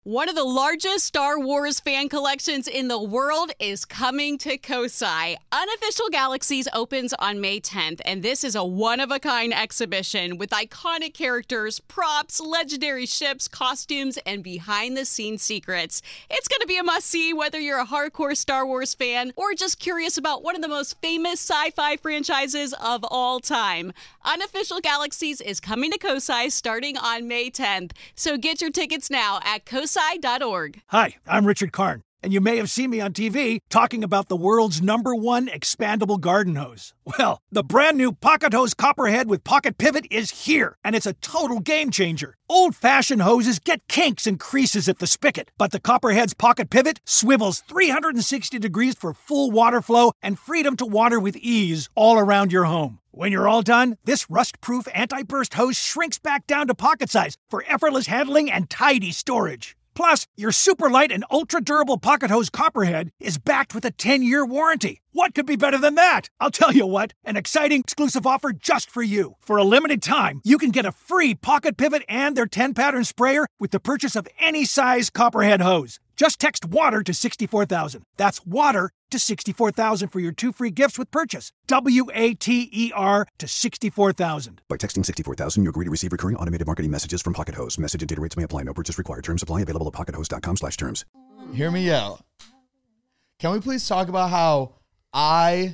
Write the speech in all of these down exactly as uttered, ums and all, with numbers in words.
One of the largest Star Wars fan collections in the world is coming to Kosai. Unofficial Galaxies opens on May tenth, and this is a one-of-a-kind exhibition with iconic characters, props, legendary ships, costumes, and behind-the-scenes secrets. It's going to be a must-see whether you're a hardcore Star Wars fan or just curious about one of the most famous sci-fi franchises of all time. Unofficial Galaxies is coming to Kosai starting on May tenth, so get your tickets now at kosai dot org. Hi, I'm Richard Karn, and you may have seen me on T V talking about the world's number one expandable garden hose. Well, the brand new Pocket Hose Copperhead with Pocket Pivot is here, and it's a total game changer. Old-fashioned hoses get kinks and creases at the spigot, but the Copperhead's Pocket Pivot swivels three hundred sixty degrees for full water flow and freedom to water with ease all around your home. When you're all done, this rust-proof anti-burst hose shrinks back down to pocket size for effortless handling and tidy storage. Plus, your super light and ultra-durable Pocket Hose Copperhead is backed with a ten-year warranty. What could be better than that? I'll tell you what, an exciting exclusive offer just for you. For a limited time, you can get a free Pocket Pivot and their ten-pattern sprayer with the purchase of any size Copperhead hose. Just text WATER to sixty-four thousand. That's WATER to sixty-four thousand for your two free gifts with purchase. W A T E R to sixty-four thousand. By texting sixty-four thousand, you agree to receive recurring automated marketing messages from Pocket Hose. Message and data rates may apply. No purchase required. Terms apply. Available at pockethose.com slash terms. Hear me out. Can we please talk about how I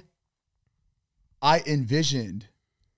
I envisioned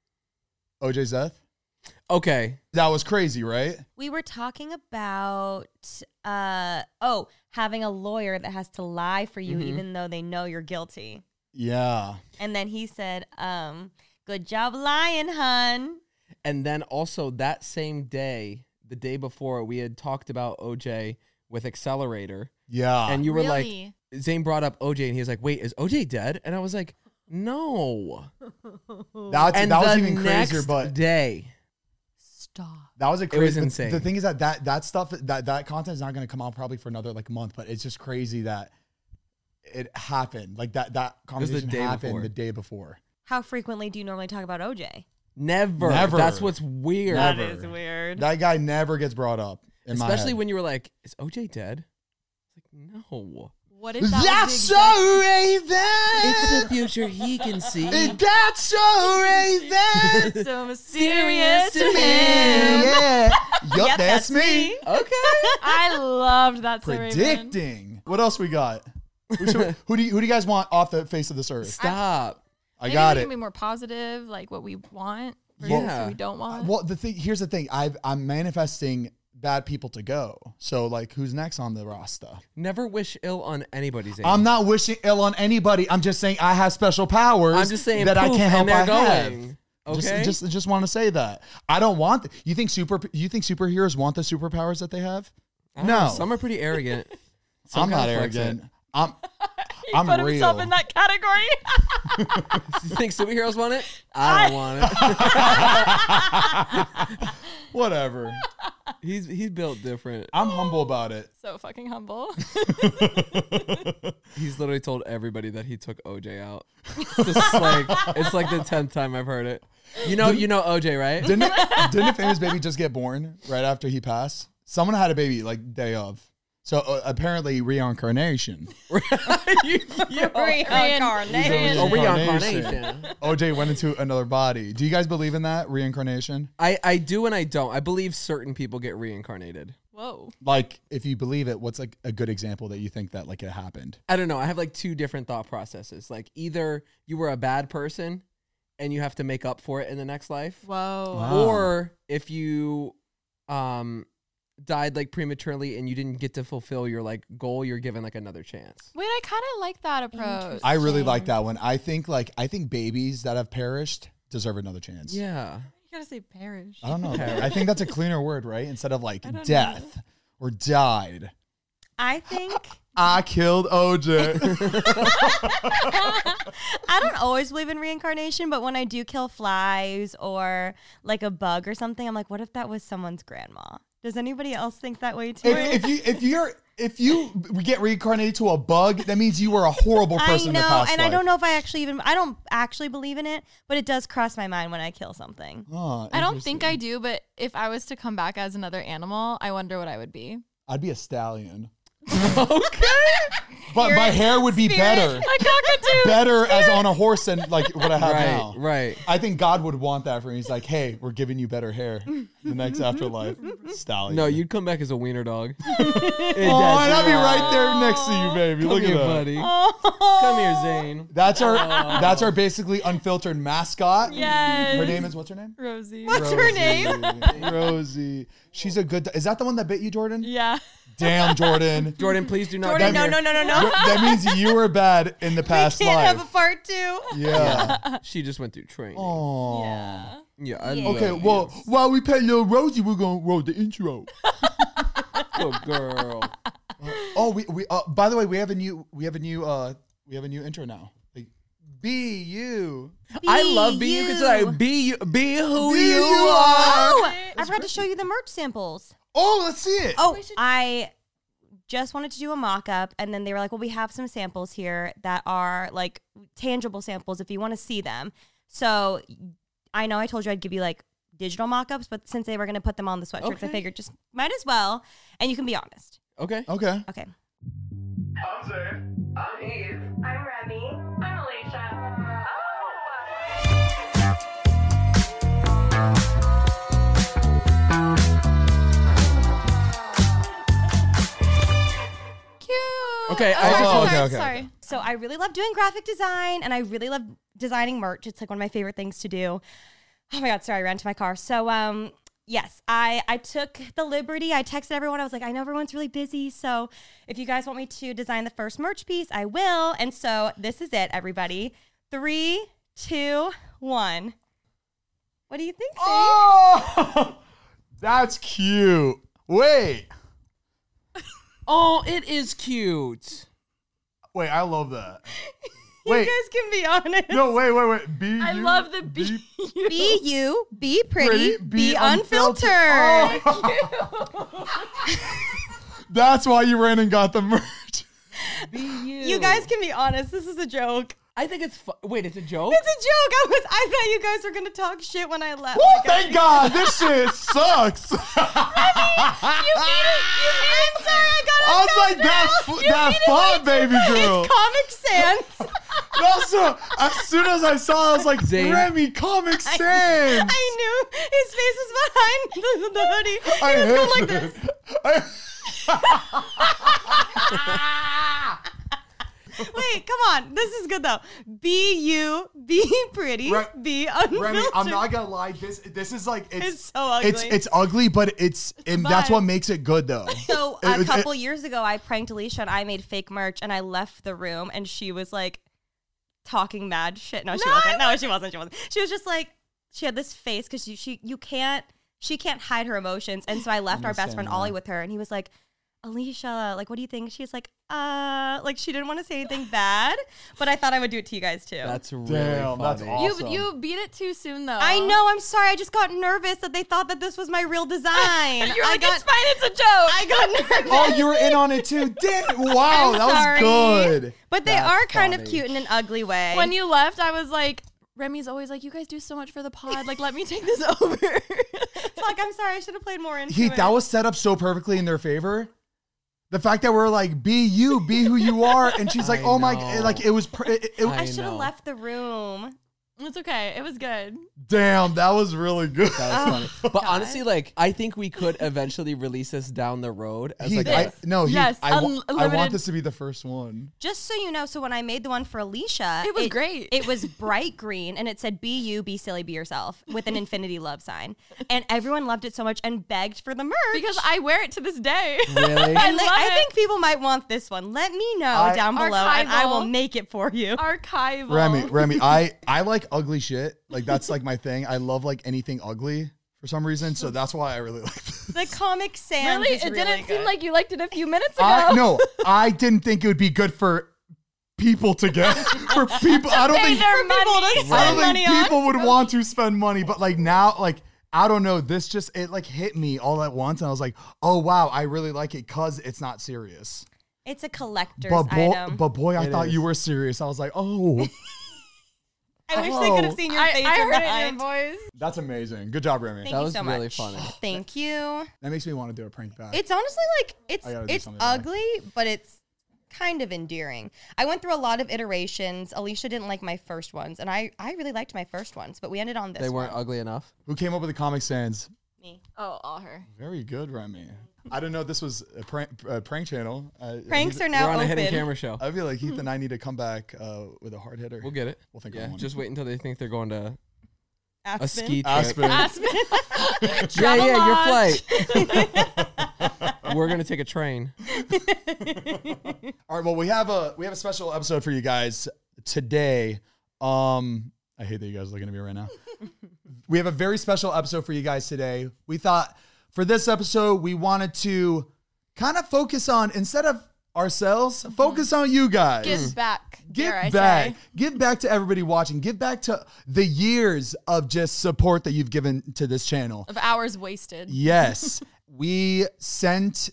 O J's death? Okay. That was crazy, right? We were talking about, uh, oh, having a lawyer that has to lie for you mm-hmm. even though they know you're guilty. Yeah. And then he said, um, good job lying, hun. And then also that same day, the day before, we had talked about O J with Accelerator. Yeah. And you were Really? like, Zane brought up O J and he was like, wait, is O J dead? And I was like, no. That's, and that was the even crazier, next but day. Stop. That was a crazy. It was insane. The thing is that that, that stuff, that, that content is not going to come out probably for another like month, but it's just crazy that it happened. Like that, that conversation day happened before. the day before. How frequently do you normally talk about O J? Never. Never. That's what's weird. Never. That is weird. That guy never gets brought up. In Especially my when you were like, is O J dead? It's like, no. What if that That's was so It's Raven. the future he can see. That's so Raven. so mysterious to Yeah, him. yeah. Yup, Yep, that's that's me. me. Okay. I loved that. So Raven. Predicting. What else we got? Who, should, who do you, who do you guys want off the face of this earth? Stop. I Maybe got we it. can be more positive, like what we want versus Yeah. what we don't want. Well, the thing here's the thing. I've, I'm manifesting bad people to go. So, like, who's next on the roster? Never wish ill on anybody's I'm not wishing ill on anybody. I'm just saying I have special powers. I'm just saying that I poof, can't help. and they're I have. going. Okay. Just, just, just want to say that I don't want. Th- you think super? You think superheroes want the superpowers that they have? I don't No, know, some are pretty arrogant. Some I'm not kinda flex arrogant. it. I'm. he I'm put real. himself in that category. You think superheroes want it? I don't want it. Whatever. he's he's built different. I'm humble about it. So fucking humble. He's literally told everybody that he took O J out. It's just like it's like the tenth time I've heard it. You know, you know O J, right? Didn't it, didn't a famous baby just get born right after he passed? Someone had a baby like day of. So uh, apparently reincarnation. you, you, Reincarnation. oh, reincarnation. O J went into another body. Do you guys believe in that reincarnation? I, I do and I don't. I believe certain people get reincarnated. Whoa. Like, if you believe it, what's like a good example that you think that like it happened? I don't know. I have like two different thought processes. Like either you were a bad person and you have to make up for it in the next life. Whoa. Wow. Or if you um died like prematurely and you didn't get to fulfill your like goal, you're given like another chance. Wait, I kind of like that approach. I really like that one. I think like I think babies that have perished deserve another chance. Yeah. You gotta say perish. I don't know. I think that's a cleaner word, right? Instead of like don't death know. or died. I think I killed O J. I don't always believe in reincarnation, but when I do kill flies or like a bug or something, I'm like, what if that was someone's grandma? Does anybody else think that way too? if, if you if you're if you get reincarnated to a bug, that means you were a horrible person I in know, the past and life. I don't know if I actually even I don't actually believe in it, but it does cross my mind when I kill something. Oh, I don't think interesting. I do, but if I was to come back as another animal, I wonder what I would be. I'd be a stallion. Okay. But my hair would be better. A cockatoo. Better as on a horse than like what I have Right, now. right. I think God would want that for me. He's like, hey, we're giving you better hair. The next afterlife. Stallion. No, you'd come back as a wiener dog. Oh, and I'd be right there next to you, baby. Come Look here, at that. buddy. Oh. Come here, Zane. That's our that's our basically unfiltered mascot. Yes. Her name is what's her name? Rosie. What's her name? Rosie. She's a good. Is that the one that bit you, Jordan? Yeah. Damn, Jordan. Jordan, please do not. Jordan, come no, here. no, no, no, no. That means you were bad in the past Can't life. have a part two. Yeah. She just went through training. Oh. Yeah. Yeah. I Yeah. love Okay. you. Well, while we pay little Rosie, we're gonna roll the intro. Good girl. Oh, we we. Uh, by the way, we have a new we have a new uh we have a new intro now. Like, be you. I love be you because I you. be you, be who Be you, you are. Oh, I forgot to show you the merch samples. Oh, let's see it. Oh, I just wanted to do a mock-up, and then they were like, well, we have some samples here that are like tangible samples if you want to see them. So I know I told you I'd give you like digital mock-ups, but since they were going to put them on the sweatshirts, Okay. I figured just might as well, and you can be honest. Okay. Okay. Okay. I'm Zane. I'm Eve. I'm Remy. I'm Alicia. Cute. Okay, Oh, I just Oh, want- okay, okay. Sorry. So I really love doing graphic design, and I really love designing merch. It's like one of my favorite things to do. Oh my God, sorry, I ran to my car. So um, yes, I, I took the liberty. I texted everyone. I was like, I know everyone's really busy, so if you guys want me to design the first merch piece, I will. And so this is it, everybody. Three, two, one. What do you think, Zane? Oh, that's cute. Wait, Oh, it is cute. wait, I love that. You Wait, guys can be honest. no, wait, wait, wait. Be I you, love the be. Be you, be pretty, Pretty, be, be unfiltered. unfiltered. That's why you ran and got the merch. Be you. You guys can be honest. This is a joke. I think it's fu- wait. It's a joke. It's a joke. I was. I thought you guys were gonna talk shit when I left. Oh, Like, I- thank God. This shit sucks. You made it. You made it. I'm sorry. I got. I was like, that, f- that font, baby girl. It's Comic Sans. Also, as soon as I saw it, I was like, Zane. Remy, Comic Sans. I knew his face was behind the, the hoodie. He I was going like hate this. this. I- Wait, come on. This is good though. Be you. Be pretty. Re- be unfiltered. Remy, I'm not gonna lie. This this is like it's It's so ugly. It's it's ugly, but it's and that's vibe. what makes it good though. So It- a it- couple years ago, I pranked Alicia and I made fake merch, and I left the room, and she was like talking mad shit. No, she No, wasn't. I No, she wasn't. She wasn't. She was just like she had this face because she, she you can't she can't hide her emotions, and so I left our best friend Understand Ollie that. with her, and he was like, Alicia, like, what do you think? She's like, uh, like she didn't want to say anything bad, but I thought I would do it to you guys too. That's really Damn, that's funny. awesome. You you beat it too soon though. I know. I'm sorry. I just got nervous that they thought that this was my real design. You're I like, got, it's fine. It's a joke. I got nervous. Oh, you were in on it too. Damn! Wow, I'm that was sorry. good. But they That's are kind of funny. cute in an ugly way. When you left, I was like, Remy's always like, you guys do so much for the pod. Like, let me take this over. Fuck, I'm sorry. I should have played more into Heath, it. that was set up so perfectly in their favor. The fact that we're like, be you, be who you are, and she's like, I oh my, know. like it was. Pr- it, it, I I should have know. left the room. It's okay. It was good. damn, that was really good. That was funny. But God. honestly, like I think we could eventually release this down the road as Heath, like I, a, no, Heath, Yes, I, wa- I want unlimited- this to be the first one. Just so you know, so when I made the one for Alicia, It was great. It was bright green, and it said "Be you, be silly, be yourself" with an infinity love sign, and everyone loved it so much and begged for the merch Because I wear it to this day. really. I, love I it. think people might want this one. Let me know I- down below, and I will Archival. make it for you. Archival. Remy, Remy, I I like ugly shit. Like that's like my thing. I love like anything ugly for some reason. So that's why I really like this. The Comic Sans Really? is It really didn't seem good. like you liked it a few minutes ago. I no, I didn't think it would be good for people to get for people. I don't Pay think their For people money. to I spend don't money think on. people would want to spend money. But like now, like I don't know. This just it like hit me all at once, and I was like, oh wow, I really like it because it's not serious. It's a collector's But boy, item. but boy, I It thought is. you were serious. I was like, oh. I wish they could have Oh. seen your I, face. I in heard the it in eyes. your voice. That's amazing. Good job, Remy. Thank That you was so really much. funny. Thank you. That makes me want to do a prank back. It's honestly like it's I gotta do it's something back. ugly, but it's kind of endearing. I went through a lot of iterations. Alicia didn't like my first ones, and I I really liked my first ones, but we ended on this. They weren't one. ugly enough. Who came up with the Comic Sans? Me. Oh, all her. Very good, Remy. I didn't know this was a prank, a prank channel. Uh, Pranks Heath- are now We're on a open. hidden camera show. I feel like Heath and I need to come back uh, with a hard hitter. We'll get it. We'll think of Yeah, one. just wait until they think they're going to Aspen. a ski trip. Aspen. Aspen. Yeah, yeah, your Travelodge. flight. We're gonna take a train. All right. Well, we have a we have a special episode for you guys today. Um, I hate that you guys are looking at me right now. We have a very special episode for you guys today. We thought for this episode we wanted to kind of focus on, instead of ourselves, focus on you guys. Give back. Give dare I back. say. Give back to everybody watching. Give back to the years of just support that you've given to this channel. Of hours wasted. Yes. We sent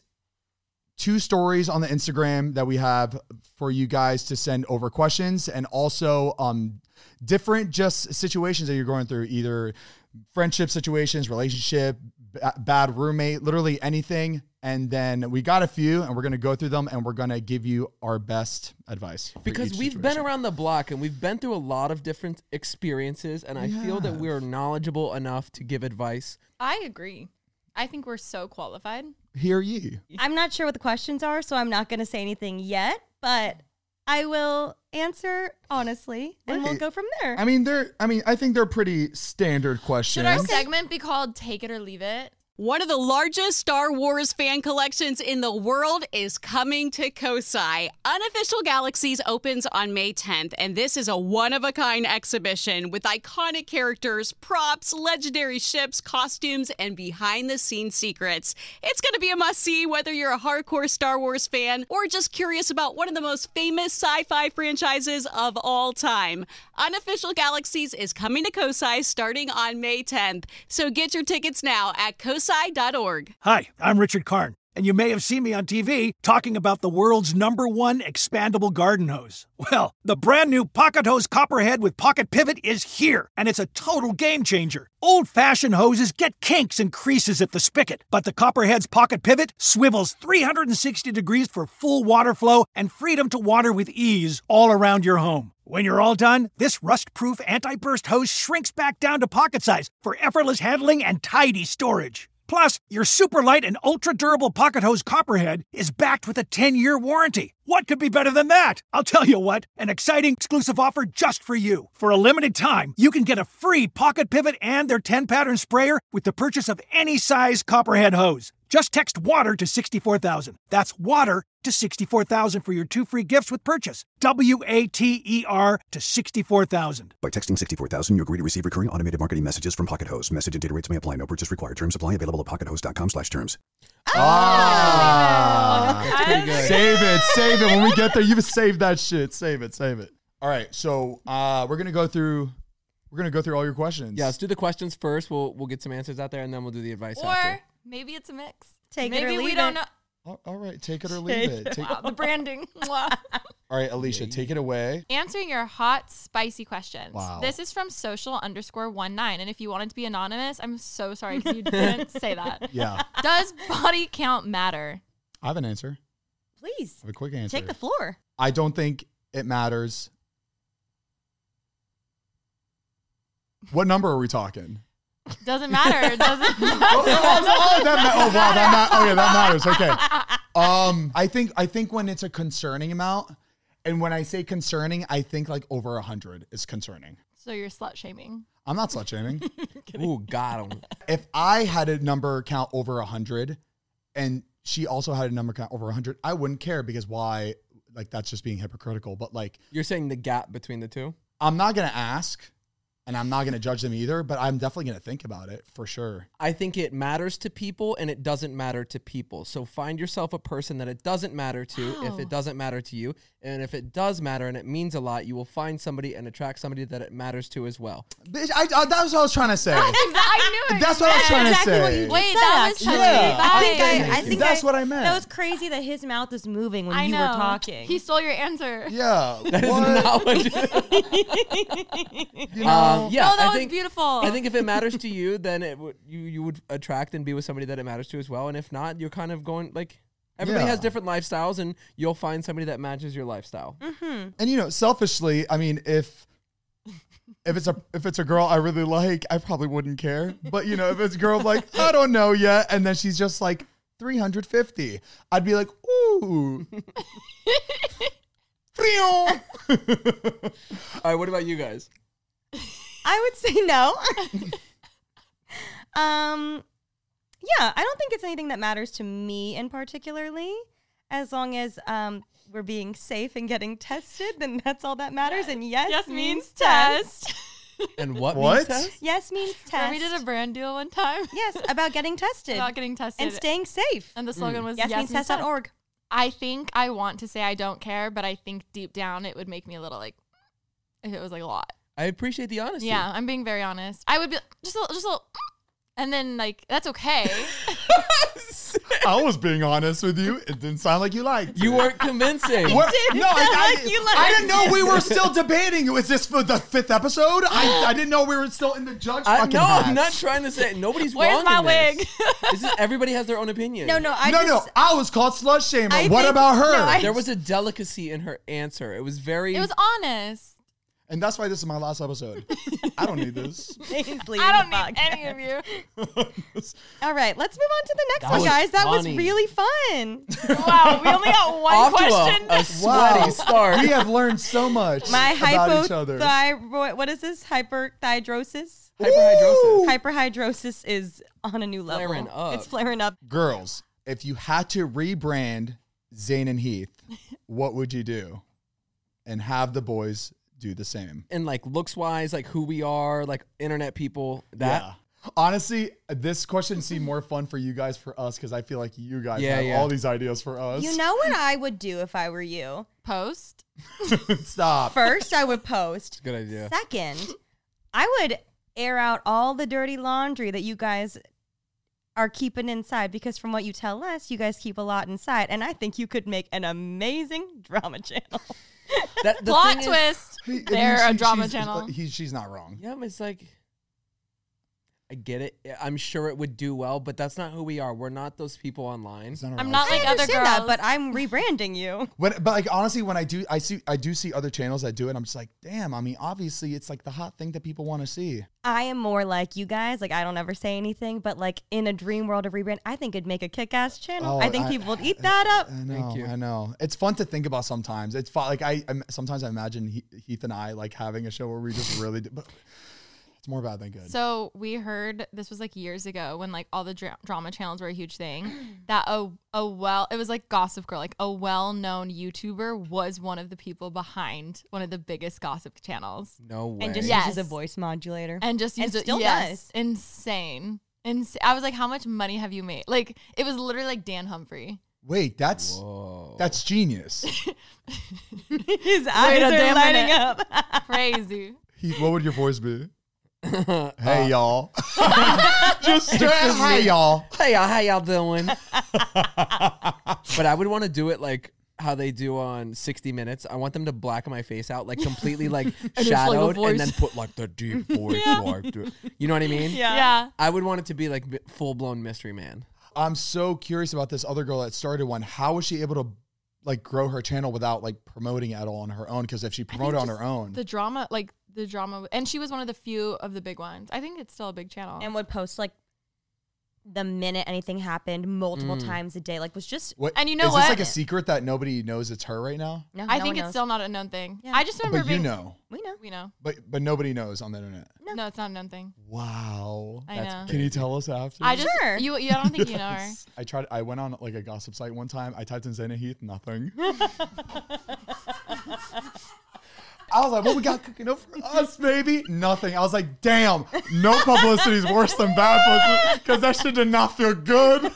two stories on the Instagram that we have for you guys to send over questions, and also um different just situations that you're going through, either friendship situations, relationship, b- bad roommate, literally anything. And then we got a few, and we're going to go through them, and we're going to give you our best advice. for Because each we've situation. been around the block and we've been through a lot of different experiences, and I feel that we're knowledgeable enough to give advice. I agree. I think we're so qualified. Hear ye. I'm not sure what the questions are, so I'm not going to say anything yet, but I will answer honestly, and we'll Wait. go from there. I mean, they're. I mean, I think they're pretty standard questions. Should our segment be called Take It or Leave It? One of the largest Star Wars fan collections in the world is coming to Kosai. Unofficial Galaxies opens on May tenth, and this is a one-of-a-kind exhibition with iconic characters, props, legendary ships, costumes, and behind-the-scenes secrets. It's going to be a must-see whether you're a hardcore Star Wars fan or just curious about one of the most famous sci-fi franchises of all time. Unofficial Galaxies is coming to Kosai starting on May tenth, so get your tickets now at kosai dot org. Hi, I'm Richard Karn, and you may have seen me on T V talking about the world's number one expandable garden hose. Well, the brand new Pocket Hose Copperhead with Pocket Pivot is here, and it's a total game changer. Old-fashioned hoses get kinks and creases at the spigot, but the Copperhead's Pocket Pivot swivels three hundred sixty degrees for full water flow and freedom to water with ease all around your home. When you're all done, this rust-proof anti-burst hose shrinks back down to pocket size for effortless handling and tidy storage. Plus, your super light and ultra-durable Pocket Hose Copperhead is backed with a ten-year warranty. What could be better than that? I'll tell you what, an exciting exclusive offer just for you. For a limited time, you can get a free Pocket Pivot and their ten-pattern sprayer with the purchase of any size Copperhead hose. Just text WATER to sixty-four thousand. That's WATER to sixty-four thousand for your two free gifts with purchase. W A T E R to sixty-four thousand. By texting sixty-four thousand, you agree to receive recurring automated marketing messages from Pocket Hose. Message and data rates may apply. No purchase required. Terms apply. Available at pocket hose dot com slash terms. Ah, That's pretty good. save it, save it. When we get there, you save that shit. Save it, save it. All right, so uh, we're gonna go through. We're gonna go through all your questions. Yeah, let's do the questions first. We'll we'll get some answers out there, and then we'll do the advice Or after. maybe it's a mix. Take it or maybe we leave don't it. know. All- all right, take it or leave it. Take- Wow, the branding. Wow. all right, Alicia, take it away. Answering your hot, spicy questions. Wow. This is from social underscore one nine. And if you wanted to be anonymous, I'm so sorry because you didn't say that. Yeah, Does body count matter? I have an answer. Please, I have a quick answer. take the floor. I don't think it matters. What number are we talking? Doesn't matter. It doesn't oh, oh, that ma- oh, wow, that ma- okay, that matters. Okay. Um, I think I think when it's a concerning amount, and when I say concerning, I think like over a hundred is concerning. So you're slut shaming. I'm not slut shaming. Ooh, got him. If I had a number count over a hundred, and she also had a number count over a hundred, I wouldn't care, because why? Like, that's just being hypocritical. But like, You're saying the gap between the two? I'm not gonna ask. and I'm not gonna judge them either. But I'm definitely gonna think about it for sure. I think it matters to people and it doesn't matter to people. So find yourself a person that it doesn't matter to Wow. if it doesn't matter to you. And if it does matter and it means a lot, you will find somebody and attract somebody that it matters to as well. Bitch, I, I, that was what I was trying to say. I knew it. That's what I was That's trying exactly to what say. you Wait, said, that was actually. touching. Yeah. I think I, Thank I you. think That's I, what I meant. That was crazy that his mouth was moving when I you know. were talking. He stole your answer. Yeah. That is what? not what You know, um, yeah, no, that I was think, beautiful. I think if it matters to you, then it would you you would attract and be with somebody that it matters to as well. And if not, you're kind of going like everybody Yeah. has different lifestyles, and you'll find somebody that matches your lifestyle. and you know, selfishly, I mean, if if it's a if it's a girl I really like, I probably wouldn't care. But you know, if it's a girl like I don't know yet, and then she's just like three hundred fifty, I'd be like, ooh. All right, what about you guys? I would say no. um, yeah, I don't think it's anything that matters to me in particularly. As long as um we're being safe and getting tested, then that's all that matters. And yes, yes means means test. test. And what? What? means test? Yes means test. We did a brand deal one time yes about getting tested about getting tested. and staying safe. And the slogan was Yes, yes means test dot org. I think I want to say I don't care, but I think deep down it would make me a little like if it was like a lot. I appreciate the honesty. Yeah, I'm being very honest. I would be just a little, just a little, and then like that's okay. I was being honest with you. It didn't sound like you liked You it. weren't convincing. What? didn't No, I, sound I, like you I liked didn't know we were still debating. Was this for the fifth episode? I, I didn't know we were still in the judge I, fucking no, hats. I'm not trying to say nobody's Where's wrong my in this. wig? This is, everybody has their own opinion. No, no, I no, just, no. I was called slut shamer. I What think- about her? no, I- There was a delicacy in her answer. It was very. It was honest. and that's why this is my last episode. I don't need this. I don't need any of you. All right, let's move on to the next That one, was guys. That funny. was really fun. Wow, we only got one off question. to a, a sweaty Wow. start. We have learned so much My about each other. hypothyroid, what is this? Hyperthyrosis? Hyperhidrosis. Hyperhidrosis is on a new level. Flaring up. It's flaring up. Girls, if you had to rebrand Zayn and Heath, what would you do? And have the boys do the same. And like looks wise, like who we are, like internet people. That Yeah. Honestly, this question seemed more fun for you guys, for us, because I feel like you guys Yeah, have yeah. all these ideas for us. You know what I would do if I were you? Post. Stop. First, I would post. good idea. Second, I would air out all the dirty laundry that you guys are keeping inside, because from what you tell us, you guys keep a lot inside, and I think you could make an amazing drama channel. That, the Plot thing is- twist. He- and They're he- a she- drama she's- channel. He, she's not wrong. yeah, it's like I get it. I'm sure it would do well, but that's not who we are. We're not those people online. It's not I'm wrong. not I like other understand girls. that, but I'm rebranding you. When, but like honestly, when I do, I see, I do see other channels that do it. I'm just like, damn. I mean, obviously, it's like the hot thing that people want to see. I am more like you guys. Like, I don't ever say anything, but like in a dream world of rebrand, I think it'd make a kick-ass channel. Oh, I think I- people would eat that up. I know. Thank you. I know. It's fun to think about sometimes. It's fun. Like I, I'm, sometimes I imagine he, Heath and I like having a show where we just really, do, but it's more bad than good. So we heard this was like years ago when like all the dra- drama channels were a huge thing. That a a well, it was like Gossip Girl, like a well-known YouTuber was one of the people behind one of the biggest gossip channels, No way. And just Yes. uses a voice modulator. and just And used it- still yes, does. insane. Ins- I was like, how much money have you made? Like it was literally like Dan Humphrey. Wait, that's Whoa. that's genius. His Wait eyes a are damn lighting minute. up. Crazy. Heath, what would your voice be? Uh, Hey y'all. Just straight, hey y'all. Hey, y'all, how y'all doing? But I would want to do it like how they do on sixty minutes. I want them to blacken my face out, like completely like it's like a shadowed, voice. and then put like the deep voice. Like, the- you know what I mean? Yeah. I would want it to be like full blown mystery man. I'm so curious about this other girl that started one. How was she able to like grow her channel without like promoting it at all on her own? Because if she promoted on just her own, The drama, like the drama, and she was one of the few of the big ones. I think it's still a big channel. And would post like the minute anything happened multiple times a day. Like was just what, and you know is what? this like a secret that nobody knows it's her right now? no. I no think one it's knows. still not a known thing. Yeah. I just remember But you being. know, we know. We know. but but nobody knows on the internet. No, it's not a known thing. Wow. I That's know. Can you tell us after? I just Sure. you. You I don't think you know her. I tried. I went on like a gossip site one time. I typed in Zayn and Heath, nothing. I was like, what we got cooking up for us, baby? Nothing. I was like, damn, no publicity is worse than bad publicity because that shit did not feel good.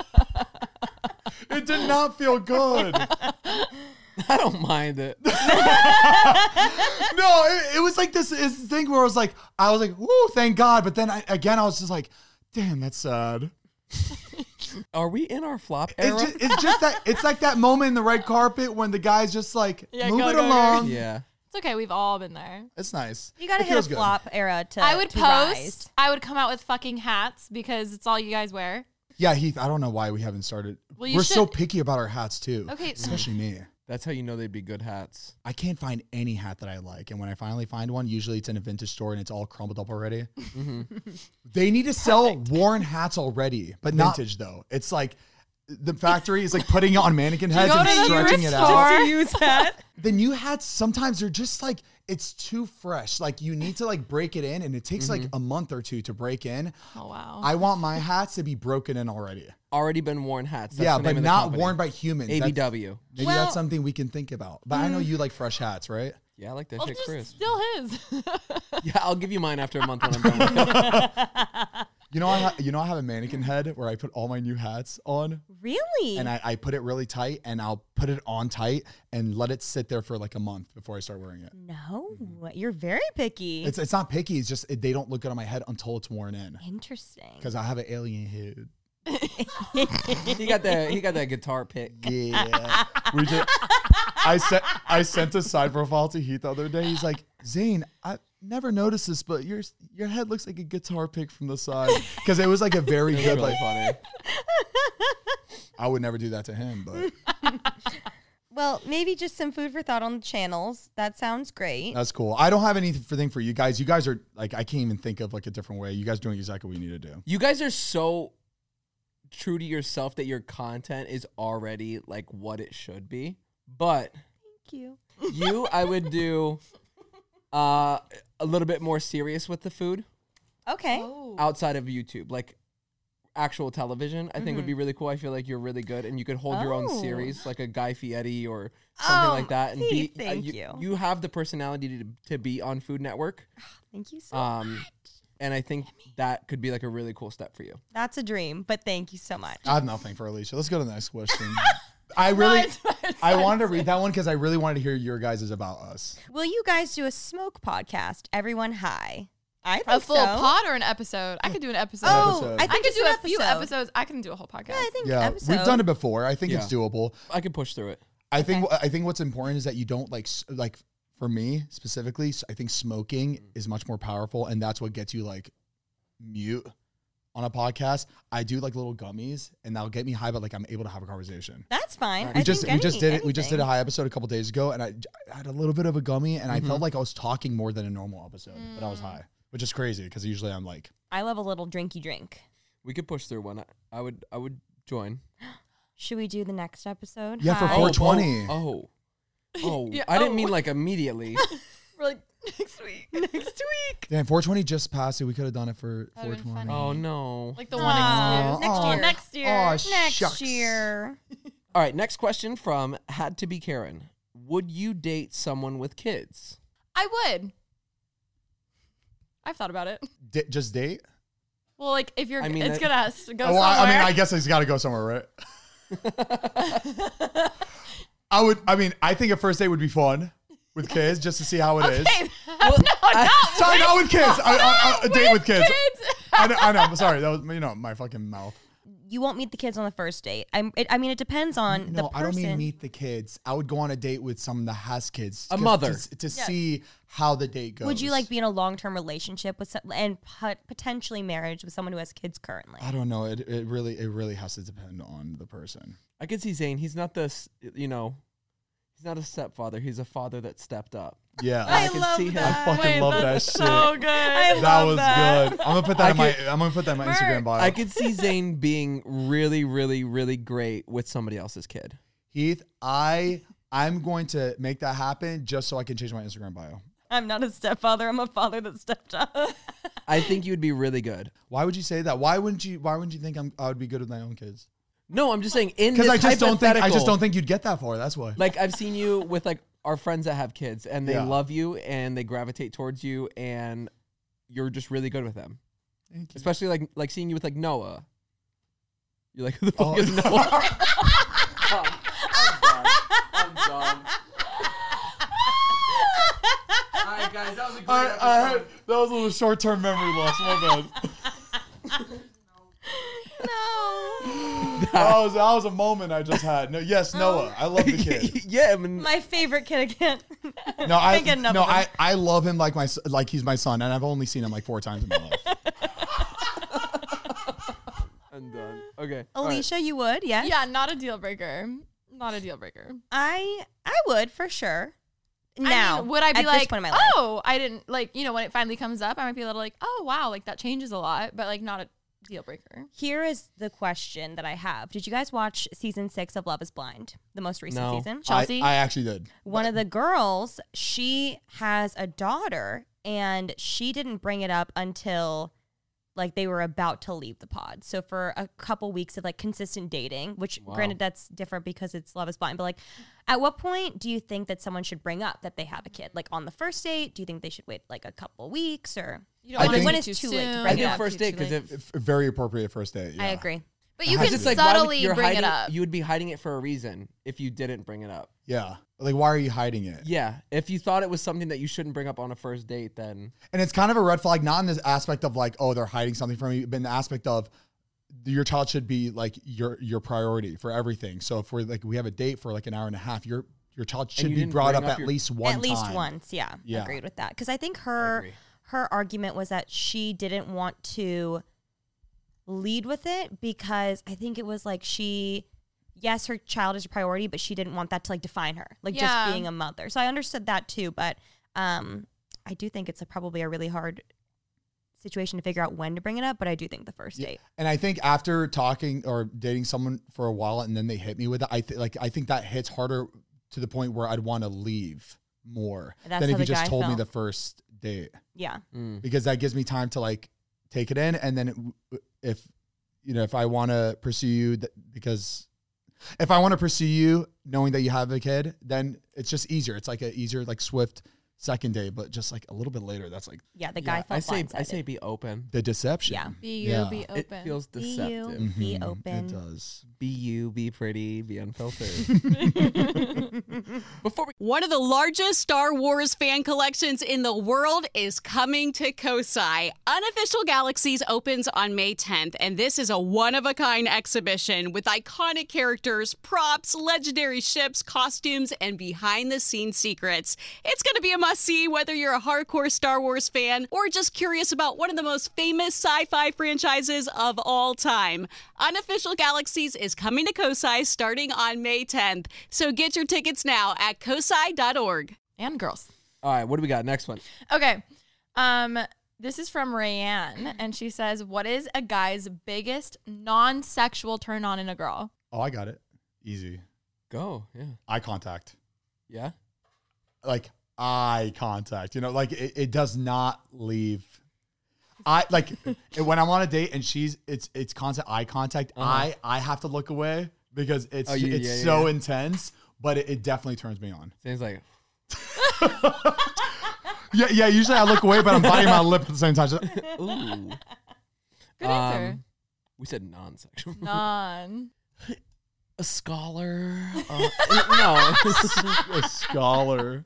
It did not feel good. I don't mind it. No, it, it was like this, this thing where I was like, I was like, whoo, thank God. But then I, again, I was just like, damn, that's sad. Are we in our flop era? It's just, it's just that, it's like that moment in the red carpet when the guy's just like, Yeah, move go, it go, go. along. Yeah. It's okay. We've all been there. It's nice. You gotta It hit a feels good. flop era to I would to post. rise. I would come out with fucking hats because it's all you guys wear. Yeah, Heath, I don't know why we haven't started. Well, you We're so should- picky about our hats too. Okay. Especially me. That's how you know they'd be good hats. I can't find any hat that I like. And when I finally find one, usually it's in a vintage store and it's all crumbled up already. They need to sell worn hats already, but vintage though. It's like the factory is like putting it on mannequin heads go and to the stretching thrift it store? out. To use that. The new hats, sometimes they're just like, it's too fresh. Like you need to like break it in and it takes like a month or two to break in. Oh wow. I want my hats to be broken in already. Already been worn hats. That's yeah, the name but of the not company. worn by humans. A B That's- W. Maybe Well- that's something we can think about. But I know you like fresh hats, right? Yeah, I like that well, shit, just Chris. still his. Yeah, I'll give you mine after a month when I'm done with it. You know, I ha- you know, I have a mannequin head where I put all my new hats on, Really? and I, I put it really tight, and I'll put it on tight and let it sit there for like a month before I start wearing it. no, you're very picky. It's it's not picky. It's just it, they don't look good on my head until it's worn in Interesting. because I have an alien head. He got that. He got that guitar pick. Yeah, we just. I sent I sent a side profile to Heath the other day. He's like, Zane, I never noticed this, but your your head looks like a guitar pick from the side because it was like a very It's good really like. funny. I would never do that to him, but Well, maybe just some food for thought on the channels. That sounds great. that's cool. I don't have anything for you guys. You guys are like, I can't even think of like a different way. You guys are doing exactly what you need to do. You guys are so true to yourself that your content is already like what it should be. But Thank you. you, I would do uh, a little bit more serious with the food Okay. Oh. outside of YouTube, like actual television. I think would be really cool. I feel like you're really good, and you could hold your own Oh. series, like a Guy Fieri or something Oh, like that. And hey, be, uh, thank you, you. you have the personality to, to be on Food Network. Thank you so Um, much. and I think that could be like a really cool step for you. That's a dream, but thank you so much. I have nothing for Alicia. Let's go to the next question. I really, Mine's- mine's I fine. wanted to read that one because I really wanted to hear your guys' about us. Will you guys do a smoke podcast? Everyone, hi. I think A full so. pod or an episode? I could do an episode. Oh, episode. I I think could just do an a few episode. episodes. I can do a whole podcast. Yeah, I think Yeah, episode. we've done it before. I think Yeah. it's doable. I could push through it. I think I think what's important is that you don't like s- like for me specifically. s- I think smoking is much more powerful, and that's what gets you like mute on a podcast. I do like little gummies, and that'll get me high, but like I'm able to have a conversation. That's fine. We I just think we just any- did it. We just did a anything. high episode a couple days ago, and I, I had a little bit of a gummy, and I felt like I was talking more than a normal episode, but I was high, which is crazy because usually I'm like, I love a little drinky drink. We could push through one. I, I would. I would join. Should we do the next episode? Yeah, for Hi. four twenty. Oh, oh, oh. Yeah, I didn't oh. mean like immediately. We're like next week. Next week. Damn, four twenty just passed it. We could have done it for That'd four been twenty. funny. Oh no. Like the Aw, one excuse. next Aw. year. Next year. Aw, Next shucks. year. All right. Next question from Had to Be Karen. Would you date someone with kids? I would. I've thought about it. D- just date? Well, like if you're, I mean, it's that- gonna has to go Oh, well, I, somewhere. I mean, I guess it's got to go somewhere, right? I would. I mean, I think a first date would be fun with kids, just to see how it is. Okay. no, no. Sorry, not with kids. I, I, I, a date with kids. kids. I know. I know. Sorry, that was you know my fucking mouth. You won't meet the kids on the first date. I'm, it, I mean, it depends on the No, person. I don't mean meet the kids. I would go on a date with someone that has kids. A 'cause- mother. to, to see how the date goes. Would you like be in a long-term relationship with some, and pot- potentially marriage with someone who has kids currently? I don't know. It it really it really has to depend on the person. I could see Zane. He's not this. You know, he's not a stepfather. He's a father that stepped up. Yeah, I, can love see him. that. I fucking Wait, love that that's shit. so good. I that love was that. good. I'm gonna put that I in my. could- I'm gonna put that in my Merch. Instagram bio. I could see Zane being really, really, really great with somebody else's kid. Heath, I I'm going to make that happen just so I can change my Instagram bio. I'm not a stepfather. I'm a father that stepped up. I think you would be really good. Why would you say that? Why wouldn't you? Why wouldn't you think I'm, I would be good with my own kids? No, I'm just saying in Because this I just don't think I just hypothetical- don't think you'd get that far. That's why. Like I've seen you with like are friends that have kids and they Yeah. love you and they gravitate towards you and you're just really good with them. Thank you. Especially like like seeing you with like Noah. You're like, who the fuck Oh. is Noah? I'm, I'm done. I'm done. All right, guys, that was a great I, I episode. had, that was a little short-term memory loss. My bad. No. that, was, that was a moment I just had. No, yes, Noah. I love the kid. yeah, I mean, My favorite kid again. No, I Can't get enough no, of him. I, I love him like my s- like he's my son, and I've only seen him like four times in my life. I'm done. Okay. all right. Alicia, you would, yes? Yeah, not a deal breaker. Not a deal breaker. I I would for sure. Now, I mean, would I be at this like, point in my life. oh, I didn't like, you know, when it finally comes up, I might be a little like, oh wow, like that changes a lot, but like not a deal breaker. Here is the question that I have. Did you guys watch season six of Love is Blind, the most recent No. season? Chelsea? I, I actually did. One of the girls, she has a daughter, and she didn't bring it up until like they were about to leave the pod. So for a couple weeks of like consistent dating, which Wow. granted that's different because it's Love is Blind, but like at what point do you think that someone should bring up that they have a kid? Like on the first date? Do you think they should wait like a couple weeks or You I want think- to when do it's too too late to soon. bring I it think up, first too date because late. if F- very appropriate first date. I yeah. agree. But you It's can just like why would- subtly you're bring hiding, it up. You would be hiding it for a reason if you didn't bring it up. Yeah. Like, why are you hiding it? Yeah, if you thought it was something that you shouldn't bring up on a first date, then And it's kind of a red flag, not in this aspect of like, oh, they're hiding something from you, but in the aspect of your child should be like your your priority for everything. So if we're like we have a date for like an hour and a half, your your child should you be didn't brought bring up up at your- least one At least time. once, yeah. Yeah. Agreed with that. Because I think I her agree. her argument was that she didn't want to lead with it because I think it was like she, yes, her child is a priority, but she didn't want that to like define her, like Yeah. just being a mother. So I understood that too, but um, I do think it's a, probably a really hard situation to figure out when to bring it up. But I do think the first Yeah. date. And I think after talking or dating someone for a while and then they hit me with it, I th- like I think that hits harder to the point where I'd want to leave more That's than how if you the just guy told me felt. the first date, Yeah. mm. because that gives me time to like take it in, and then it, if you know if I want to pursue you th- because if I want to pursue you knowing that you have a kid, then it's just easier. It's like a easier like swift second date, but just like a little bit later, that's like Yeah. The guy Yeah, felt I say I blindsided. say be open. the deception. Yeah. Be you, Yeah. be It open. feels Be deceptive. you. Be Mhm. open. It does. Be you, be pretty, be unfiltered. Before we One of the largest Star Wars fan collections in the world is coming to Kosai. Unofficial Galaxies opens on May tenth, and this is a one-of-a-kind exhibition with iconic characters, props, legendary ships, costumes, and behind-the-scenes secrets. It's going to be a must-see whether you're a hardcore Star Wars fan or just curious about one of the most famous sci-fi franchises of all time. Unofficial Galaxies is coming to Kosai starting on May tenth, so get your tickets now at kosai dot org. And girls. all right, what do we got? Next one. Okay. Um, this is from Rayanne, and she says, what is a guy's biggest non-sexual turn on in a girl? Oh, I got it. Easy. Go. Yeah. Eye contact. Yeah. Like eye contact. You know, like it, it does not leave. I like when I'm on a date and she's it's it's constant eye contact. Uh-huh. I I have to look away because it's Oh, you- it's yeah, yeah, so yeah. intense, but it, it definitely turns me on. Seems like Yeah, yeah. Usually I look away, but I'm biting my lip at the same time. Just- ooh. Good answer. Um, we said non-sexual. Non. A scholar. Uh, no. a scholar.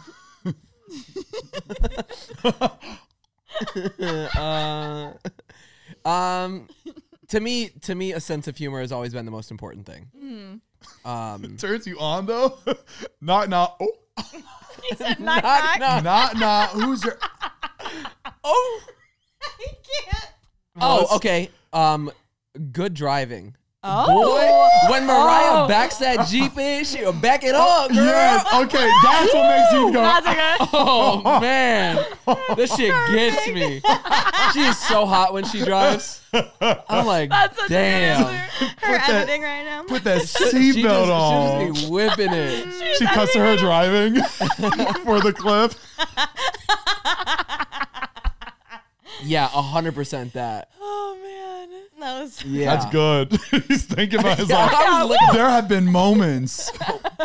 uh, um, to me, to me, a sense of humor has always been the most important thing. Mm. Um, Turns you on though. Not not. Oh, He said knock, knock, knock. knock. not not. Who's your? Oh, I can't. oh, okay. Um, good driving. Oh. Boy, when Mariah Oh. backs that Jeep in, she'll back it up, girl. Yes. Okay, that's what makes you go. That's okay. Oh man, this shit gets me. She is so hot when she drives. I'm like, That's such a good damn. answer. Her that- editing right now. Put that She just, seatbelt on. she just be whipping it. She cuts to her driving for the clip. Yeah, a hundred percent that. Oh man. That was Yeah, That's good. He's thinking about his Yeah, life. I was looking- There have been moments.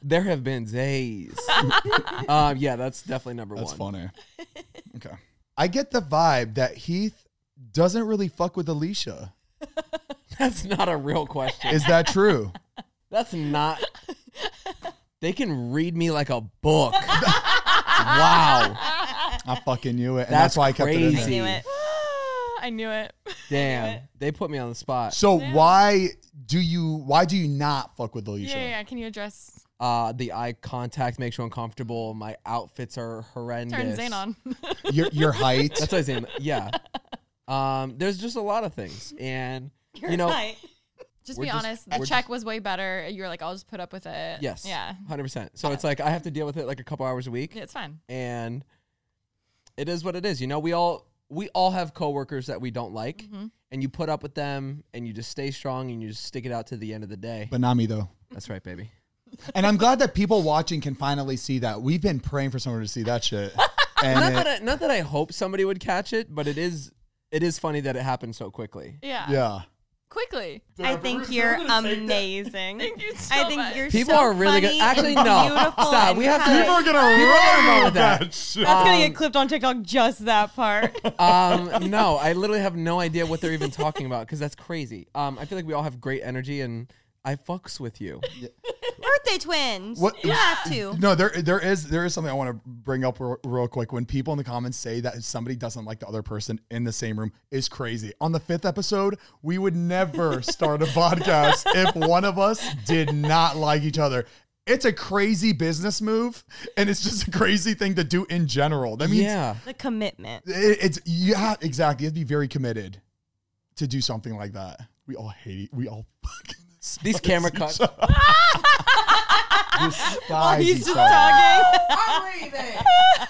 There have been days. um, yeah, that's definitely number That's one. funny. Okay. I get the vibe that Heath doesn't really fuck with Alicia. That's not a real question. Is that true? That's not. They can read me like a book. Wow. I fucking knew it. And That's that's, why I kept it in crazy. there. I knew it. I knew it. Damn. They put me on the spot. So why do you why do you not fuck with Alicia? Yeah, yeah, yeah. Can you address? Uh, the eye contact makes you uncomfortable. My outfits are horrendous. Turn Zane on. Your your height. That's what I'm saying. Yeah. Um, there's just a lot of things. And, you know, Just We're be just- honest. The we're check was way better. You were like, I'll just put up with it. yes. Yeah. one hundred percent. So it's like I have to deal with it like a couple hours a week. Yeah, it's fine. And it is what it is. You know, we all we all have coworkers that we don't like, Mm-hmm. and you put up with them, and you just stay strong, and you just stick it out to the end of the day. But not me though. That's right, baby. And I'm glad that people watching can finally see that. We've been praying for someone to see that shit. And Not it- that I, not that I hope somebody would catch it, but it is it is funny that it happened so quickly. Yeah. yeah. Quickly. I think you're amazing. Thank you so I think much. you're People so are really good. funny Actually, and no. beautiful Stop. and We have to. kind. People are gonna run with that. That's gonna Um, get clipped on TikTok. Just that part. Um, no, I literally have no idea what they're even talking about because that's crazy. Um, I feel like we all have great energy, and I fucks with you. Birthday twins. What- You have to. No, there there is there is something I want to bring up real, real quick. When people in the comments say that somebody doesn't like the other person in the same room is crazy. On the fifth episode, we would never start a podcast if one of us did not like each other. It's a crazy business move, and it's just a crazy thing to do in general. That means Yeah. The commitment. it, it's yeah, exactly. You have to be very committed to do something like that. We all hate. We all fucking. These camera cuts. despise He's each just other. talking.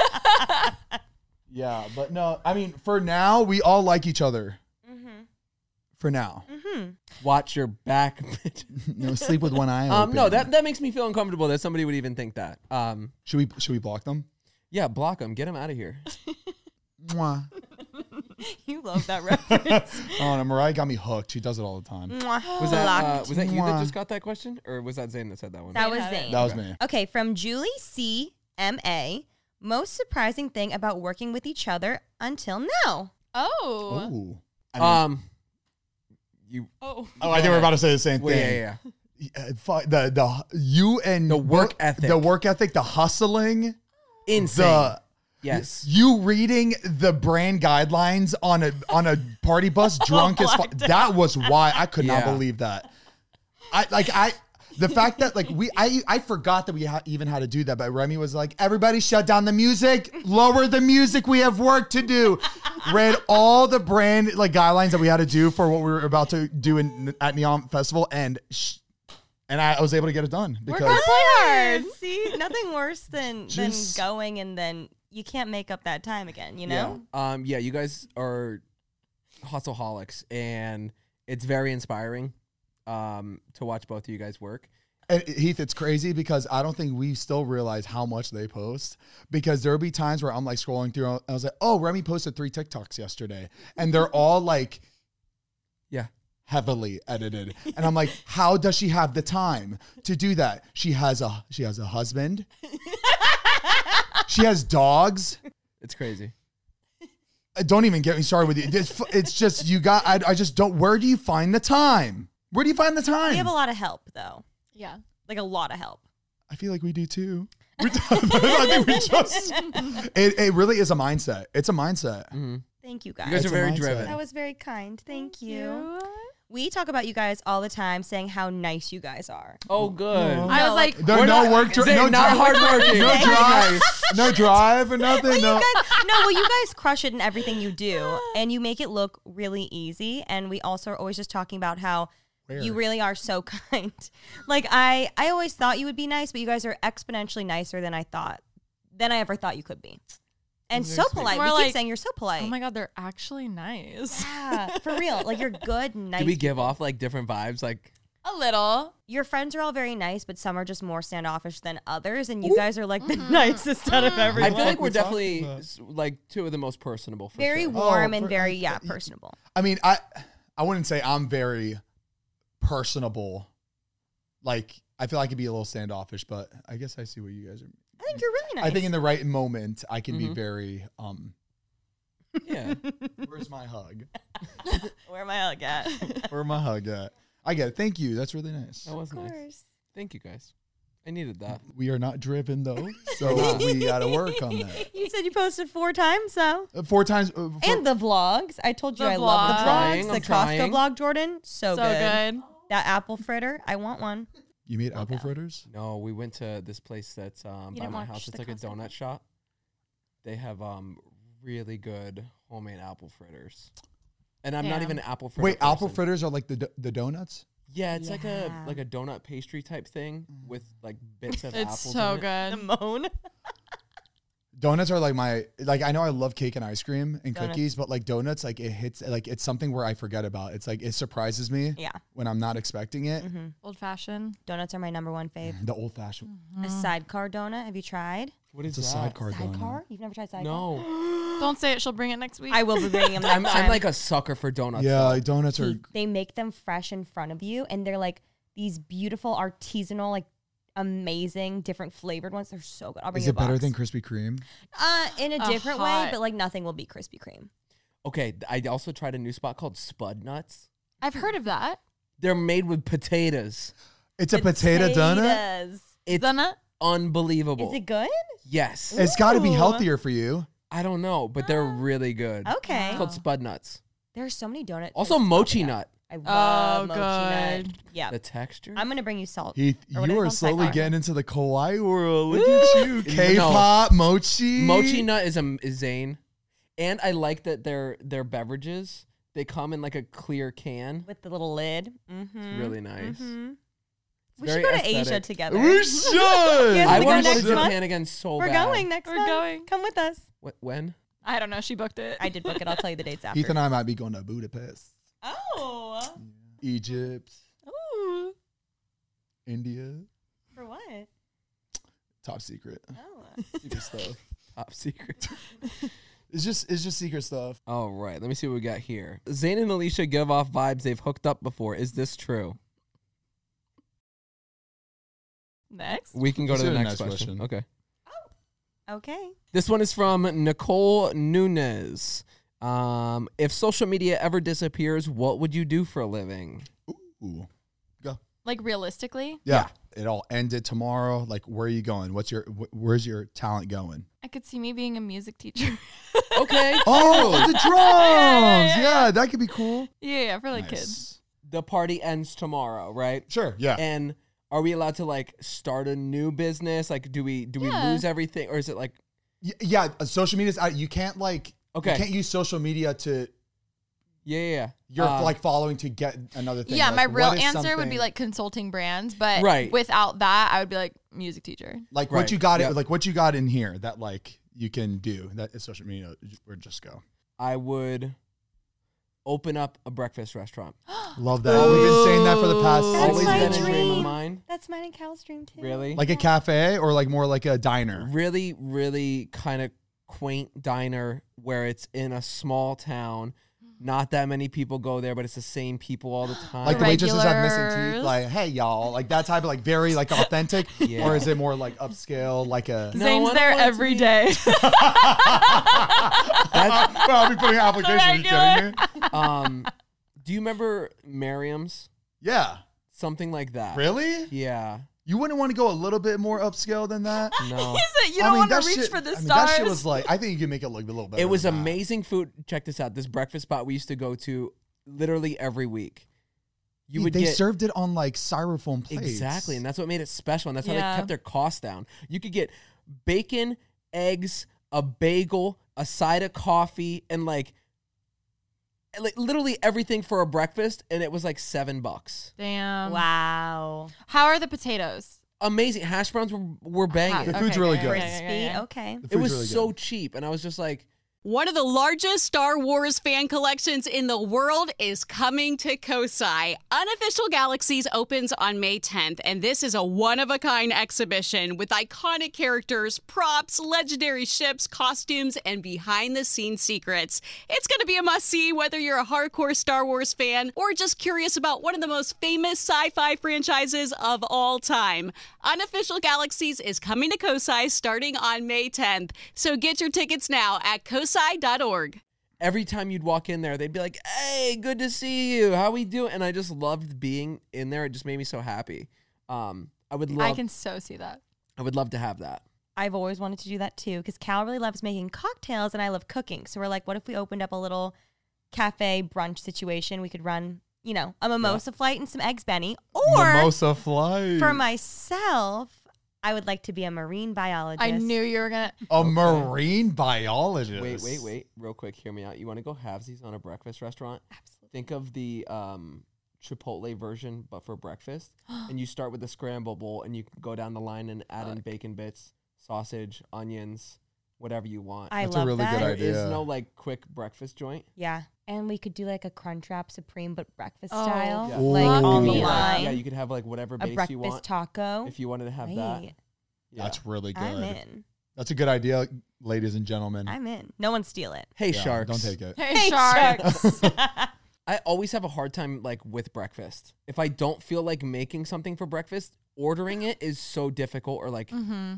Yeah, but no, I mean, for now, we all like each other. For now. Watch your back. bitch. No, sleep with one eye um, open. no, that that makes me feel uncomfortable that somebody would even think that. Um, Should we should we block them? yeah, block them. Get them out of here. Mwah. You love that reference. Oh, no, Mariah got me hooked. She does it all the time. Was that uh, Blocked. was that you that Mwah. just got that question, or was that Zane that said that one? That was had it. Zane. That was me. Okay, from Julie C M A. Most surprising thing about working with each other until now. Oh. Ooh. I mean, um, you. Oh. oh, I think we're about to say the same Wait, thing. yeah, yeah. Uh, fu- the the you and The work ethic. the work ethic, the hustling, Insane. the yes. you reading the brand guidelines on a on a party bus drunk as fuck. That was why I could not Yeah. believe that. I like I the fact that like we I I forgot that we ha- even had to do that, but Remy was like, everybody shut down the music, lower the music, we have work to do. Read all the brand like guidelines that we had to do for what we were about to do in at Neon Festival, and sh- and I was able to get it done because Work hard, play hard. See, nothing worse than Just- than going and then you can't make up that time again. You know. Yeah. Um, yeah, you guys are hustleaholics, and it's very inspiring um, to watch both of you guys work. And Heath, it's crazy because I don't think we still realize how much they post, because there'll be times where I'm like scrolling through and I was like, oh, Remy posted three TikToks yesterday and they're all like Yeah. heavily edited. And I'm like, how does she have the time to do that? She has a, she has a husband. She has dogs. It's crazy. Uh, Don't even get me started with you. It's, it's just, you got, I, I just don't, where do you find the time? Where do you find the time? We have a lot of help though. Yeah. Like a lot of help. I feel like we do too. We, I think we just, it, it really is a mindset. It's a mindset. Mm-hmm. Thank you guys. You guys It's are a very mindset. driven. That was very kind. Thank, you. We talk about you guys all the time, saying how nice you guys are. Oh, good. I was like, There, We're no not- work, dri- Zane, no not drive, hardworking. no Nice. drive, no drive or nothing. Well, No. you guys, no, well, you guys crush it in everything you do, and you make it look really easy. And we also are always just talking about how you really are so kind. Like I, I always thought you would be nice, but you guys are exponentially nicer than I thought, than I ever thought you could be. And so polite. More We like, keep saying you're so polite. oh my God, they're actually nice. Yeah, for real. Like you're good, nice. Do we give off like different vibes? Like, A little. Your friends are all very nice, but some are just more standoffish than others, and you guys are like the nicest out of I everyone. feel like we're we talked definitely about- s- like two of the most personable. For very sure. warm Oh, and for- very uh, yeah y- personable. I mean, I, I wouldn't say I'm very personable, like I feel I could be a little standoffish, but I guess I see what you guys are. I think you're really nice. I think in the right moment, I can Mhm. be very. um Yeah. Where's my hug? Where am I hug at? Where's my hug at? I get it. Thank you. That's really nice. That was Of nice. course. Thank you guys. I needed that. We are not driven though, We're so not. we got to work on that. You said you posted four times, so. Uh, Four times. Uh, four, And the vlogs. I told you The I love the vlogs. vlogs. Trying, the I'm Costco trying. vlog, Jordan. So, So good. good. That apple fritter. I want one. you made apple fritters. No, we went to this place that's um, You by didn't my watch house. It's the like a Costco? donut shop. They have um really good homemade apple fritters. And I'm not Damn. even an apple fritter. Wait, apple person. fritters are like the do- the donuts. Yeah, it's like a Yeah. like a donut pastry type thing with like bits of It's apples. so in it. good. moan. Donuts are like my like I know I love cake and ice cream and Donuts. cookies, but like donuts, like it hits like it's something where I forget about. It's like it surprises me Yeah. when I'm not expecting it. Mm-hmm. Old fashioned. Donuts are my number one fave. The old fashioned. A sidecar donut. Have you tried? What is It's a that? sidecar donut. Sidecar? You've never tried sidecar? No, Don't say it. She'll bring it next week. I will be bringing them next I'm, I'm time. like a sucker for donuts. Yeah, though. like donuts are. He- they make them fresh in front of you, and they're like these beautiful artisanal, like amazing, different flavored ones. They're so good. I'll bring Is you it a better box. than Krispy Kreme? Uh, in a A different way, hot- but like nothing will beat Krispy Kreme. Okay, th- I also tried a new spot called Spud Nuts. I've heard of that. They're made with potatoes. It's a potato donut. Potatoes. It's Donut? unbelievable. Is it good? Yes. It's got to be Ooh. healthier for you. I don't know, but they're really good. Okay. It's called Spud Nuts. There are so many donuts. Also, mochi nut. I love mochi good. nut. Yeah. The texture. I'm gonna bring you salt. Heath, Or what you is it are called? slowly Sidecar. getting into the kawaii world. Look at you, No. K-pop, mochi. Mochi nut is a is Zane, and I like that their their beverages they come in like a clear can. With the little lid. Mm-hmm. It's really nice. Mhm. It's We very should go to Asia aesthetic. together. We should. guys I wanna want to go go to next month? Japan again so We're bad. going next We're month. going. Come with us. Wh- when? I don't know. She booked it. I did book it. I'll tell you the dates after. Heath and I might be going to Budapest, Oh. Egypt, Ooh. India. For what? Top secret. Oh. Secret stuff. Top secret. It's just it's just secret stuff. All right, let me see what we got here. Zayn and Alicia give off vibes they've hooked up before. Is this true? Next. We can go Let's to the do the next, next question. question. Okay. Okay. This one is from Nicole Nunez. Um, if social media ever disappears, what would you do for a living? Ooh. Go. Like realistically, Yeah. It all ended tomorrow. Like, where are you going? What's your wh- where's your talent going? I could see me being a music teacher. Okay. Oh, the drums. yeah, Yeah, yeah. that could be cool. yeah, yeah, for like Nice. kids. The party ends tomorrow, right? Sure. Yeah. And are we allowed to like start a new business? Like, do we do Yeah. we lose everything, or is it like Y- yeah. uh, Social media is out. You can't like. Okay. You can't use social media to yeah, yeah, yeah. your Uh, like following to get another thing. Yeah, Like, my real what is answer would something- be like consulting brands, but Right. without that, I would be like music teacher. like Right. what you got. Yep. It like what you got in here that like you can do that is social media or just go. I would open up a breakfast restaurant. Love that. We've been saying that for the past. That's Always my been a dream of dream. mine. That's mine and Cal's dream too. Really? Like a cafe or like more like a diner. really, really kind of quaint diner where it's in a small town. Not that many people go there, but it's the same people all the time. Like the waitresses have missing Regulars. teeth. Like, hey y'all, like that type of like very like authentic, Yeah. or is it more like upscale, like a? No, Zane's I don't there want it to every be- day. That's, Well, I'll be putting an application. Are you kidding me? um, do you remember Merriam's? Yeah. Something like that. Really? Yeah. You wouldn't want to go a little bit more upscale than that? No. He said, you I don't mean, want to that reach shit- for the I mean, stars. That shit was like, I think you can make it look a little better. It was than that. amazing food. Check this out. This breakfast spot we used to go to literally every week. You Yeah, would they get served it on like styrofoam plates. exactly, and that's what made it special, and that's how Yeah. they kept their costs down. You could get bacon, eggs, a bagel, a side of coffee, and like, like literally everything for a breakfast, and it was like seven bucks. Damn. Wow. How are the potatoes? Amazing. Hash browns were were banging. The food's really good. yeah, yeah, yeah, yeah. Okay. The It food's was really so good. cheap, and I was just like, One of the largest Star Wars fan collections in the world is coming to Kosai. Unofficial Galaxies opens on May tenth, and this is a one-of-a-kind exhibition with iconic characters, props, legendary ships, costumes, and behind-the-scenes secrets. It's going to be a must-see whether you're a hardcore Star Wars fan or just curious about one of the most famous sci-fi franchises of all time. Unofficial Galaxies is coming to Kosai starting on May tenth, so get your tickets now at kosai dot org. Every time you'd walk in there, they'd be like, "Hey, good to see you. How we doing?" And I just loved being in there. It just made me so happy. Um, I would love. I can so see that. I would love to have that. I've always wanted to do that too because Cal really loves making cocktails and I love cooking. So we're like, what if we opened up a little cafe brunch situation? We could run, you know, a mimosa yeah. flight and some eggs Benny. Or Mimosa flight. For myself, I would like to be a marine biologist. I knew you were going to. A okay. marine biologist. Wait, wait, wait. Real quick, hear me out. You want to go halvesies on a breakfast restaurant? Absolutely. Think of the um, Chipotle version, but for breakfast. And you start with the scramble bowl, and you can go down the line and add Fuck. in bacon bits, sausage, onions, whatever you want. I That's love a really that. good idea. There is no, like, quick breakfast joint. Yeah. And we could do, like, a Crunchwrap Supreme, but breakfast oh, style. Yeah. Like, Fuck on the me. line. Yeah, you could have, like, whatever a base breakfast you want. taco. If you wanted to have Right. that. Yeah. That's really good. I'm in. That's a good idea, ladies and gentlemen. I'm in. No one steal it. Hey, Yeah, sharks. Don't take it. Hey, Hey, sharks. I always have a hard time, like, with breakfast. If I don't feel like making something for breakfast, ordering it is so difficult. Or, like, mm-hmm.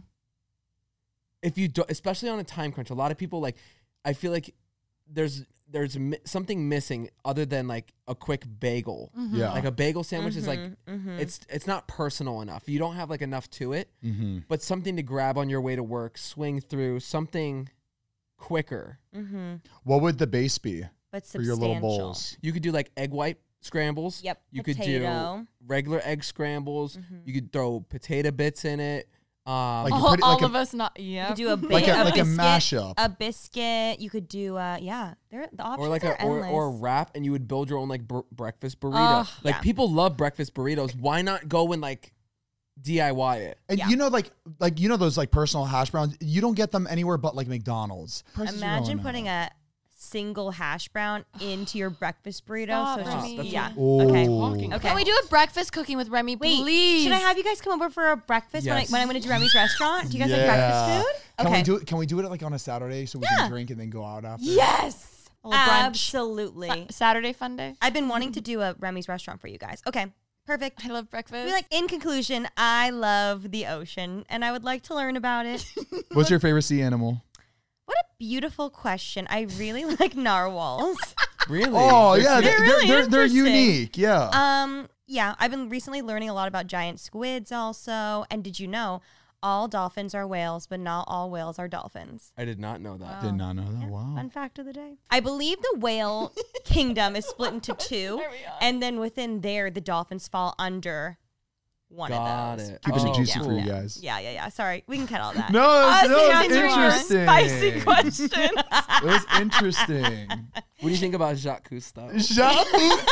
if you do, especially on a time crunch, a lot of people, like, I feel like there's there's mi- something missing other than, like, a quick bagel. Mm-hmm. Yeah. Like, a bagel sandwich is, like, mm-hmm. it's it's not personal enough. You don't have, like, enough to it. Mm-hmm. But something to grab on your way to work, swing through, something quicker. Mm-hmm. What would the base be But for your little substantial. bowls? You could do, like, egg white scrambles. Yep. You Potato. could do regular egg scrambles. Mhm. You could throw potato bits in it. Um, Like you all put it all like a- of us not. You Yeah. could do a, ba- Like a- like a biscuit, mashup. A biscuit. You could do, uh, yeah. There, the options or like are a or, endless. or a wrap, and you would build your own like bur- breakfast burrito. Ugh. like Yeah. people love breakfast burritos. Why not go and like D I Y it? And Yeah. you know, like, like you know those like personal hash browns. You don't get them anywhere but like McDonald's. Prices are Imagine going putting up. a single hash brown into your breakfast burrito. Stop, so it's Remy. just, yeah. Ooh. Okay. Talking. Okay. Can we do a breakfast cooking with Remy, Wait, please? should I have you guys come over for a breakfast Yes. when, I, when I'm going to do Remy's restaurant? Do you guys Yeah. like breakfast food? Can Okay. we do it? Can we do it like on a Saturday so we Yeah. can drink and then go out after? Yes. A little brunch. Absolutely. Sa- Saturday fun day. I've been wanting to do a Remy's restaurant for you guys. Okay. Perfect. I love breakfast. Be like, in conclusion, I love the ocean and I would like to learn about it. What's your favorite sea animal? What a beautiful question. I really like narwhals. Really? Oh They're yeah, cute. they're, They're really they're, they're interesting. unique. Yeah. Um, yeah, I've been recently learning a lot about giant squids also. And did you know all dolphins are whales, but not all whales are dolphins? I did not know that. Did not know that. Wow. Fun fact of the day. I believe the whale kingdom is split into two. There we are. And then within there, the dolphins fall under one Got of those. it. Keeping Oh, it juicy yeah. for you Yeah. guys. Yeah, yeah, yeah. Sorry. We can cut all that. No, Us it's, no, it's answering your interesting. Spicy question. It was interesting. What do you think about Jacques Cousteau? Jacques.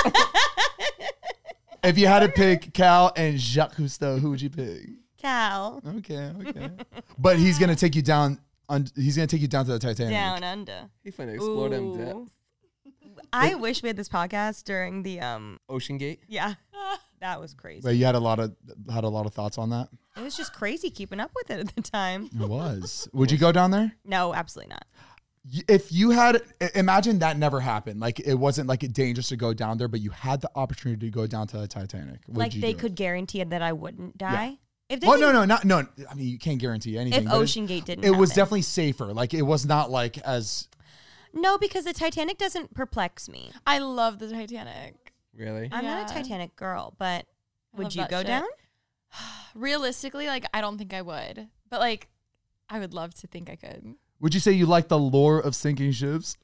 If you had to pick Cal and Jacques Cousteau, who would you pick? Cal. Okay, okay. But he's gonna take you down. Un- he's gonna take you down to the Titanic. Down under. He finna explore them Ooh. depths. I wish we had this podcast during the um Ocean Gate. yeah. That was crazy. But you had a lot of had a lot of thoughts on that. It was just crazy keeping up with it at the time. It was. Would you go down there? No, absolutely not. Y- If you had, i- imagine that never happened. Like it wasn't like dangerous to go down there, but you had the opportunity to go down to the Titanic. Would Like you they do could It? guarantee that I wouldn't die. If they Well, no, didn't- no, not no. I mean, you can't guarantee anything. If but it- Ocean Gate didn't it was happen. definitely safer. Like it was not like as. No, because the Titanic doesn't perplex me. I love the Titanic. Really? I'm not a Yeah. Titanic girl, but I would love you that go shit. down? Realistically, like I don't think I would, but like I would love to think I could. Would you say you like the lore of sinking ships?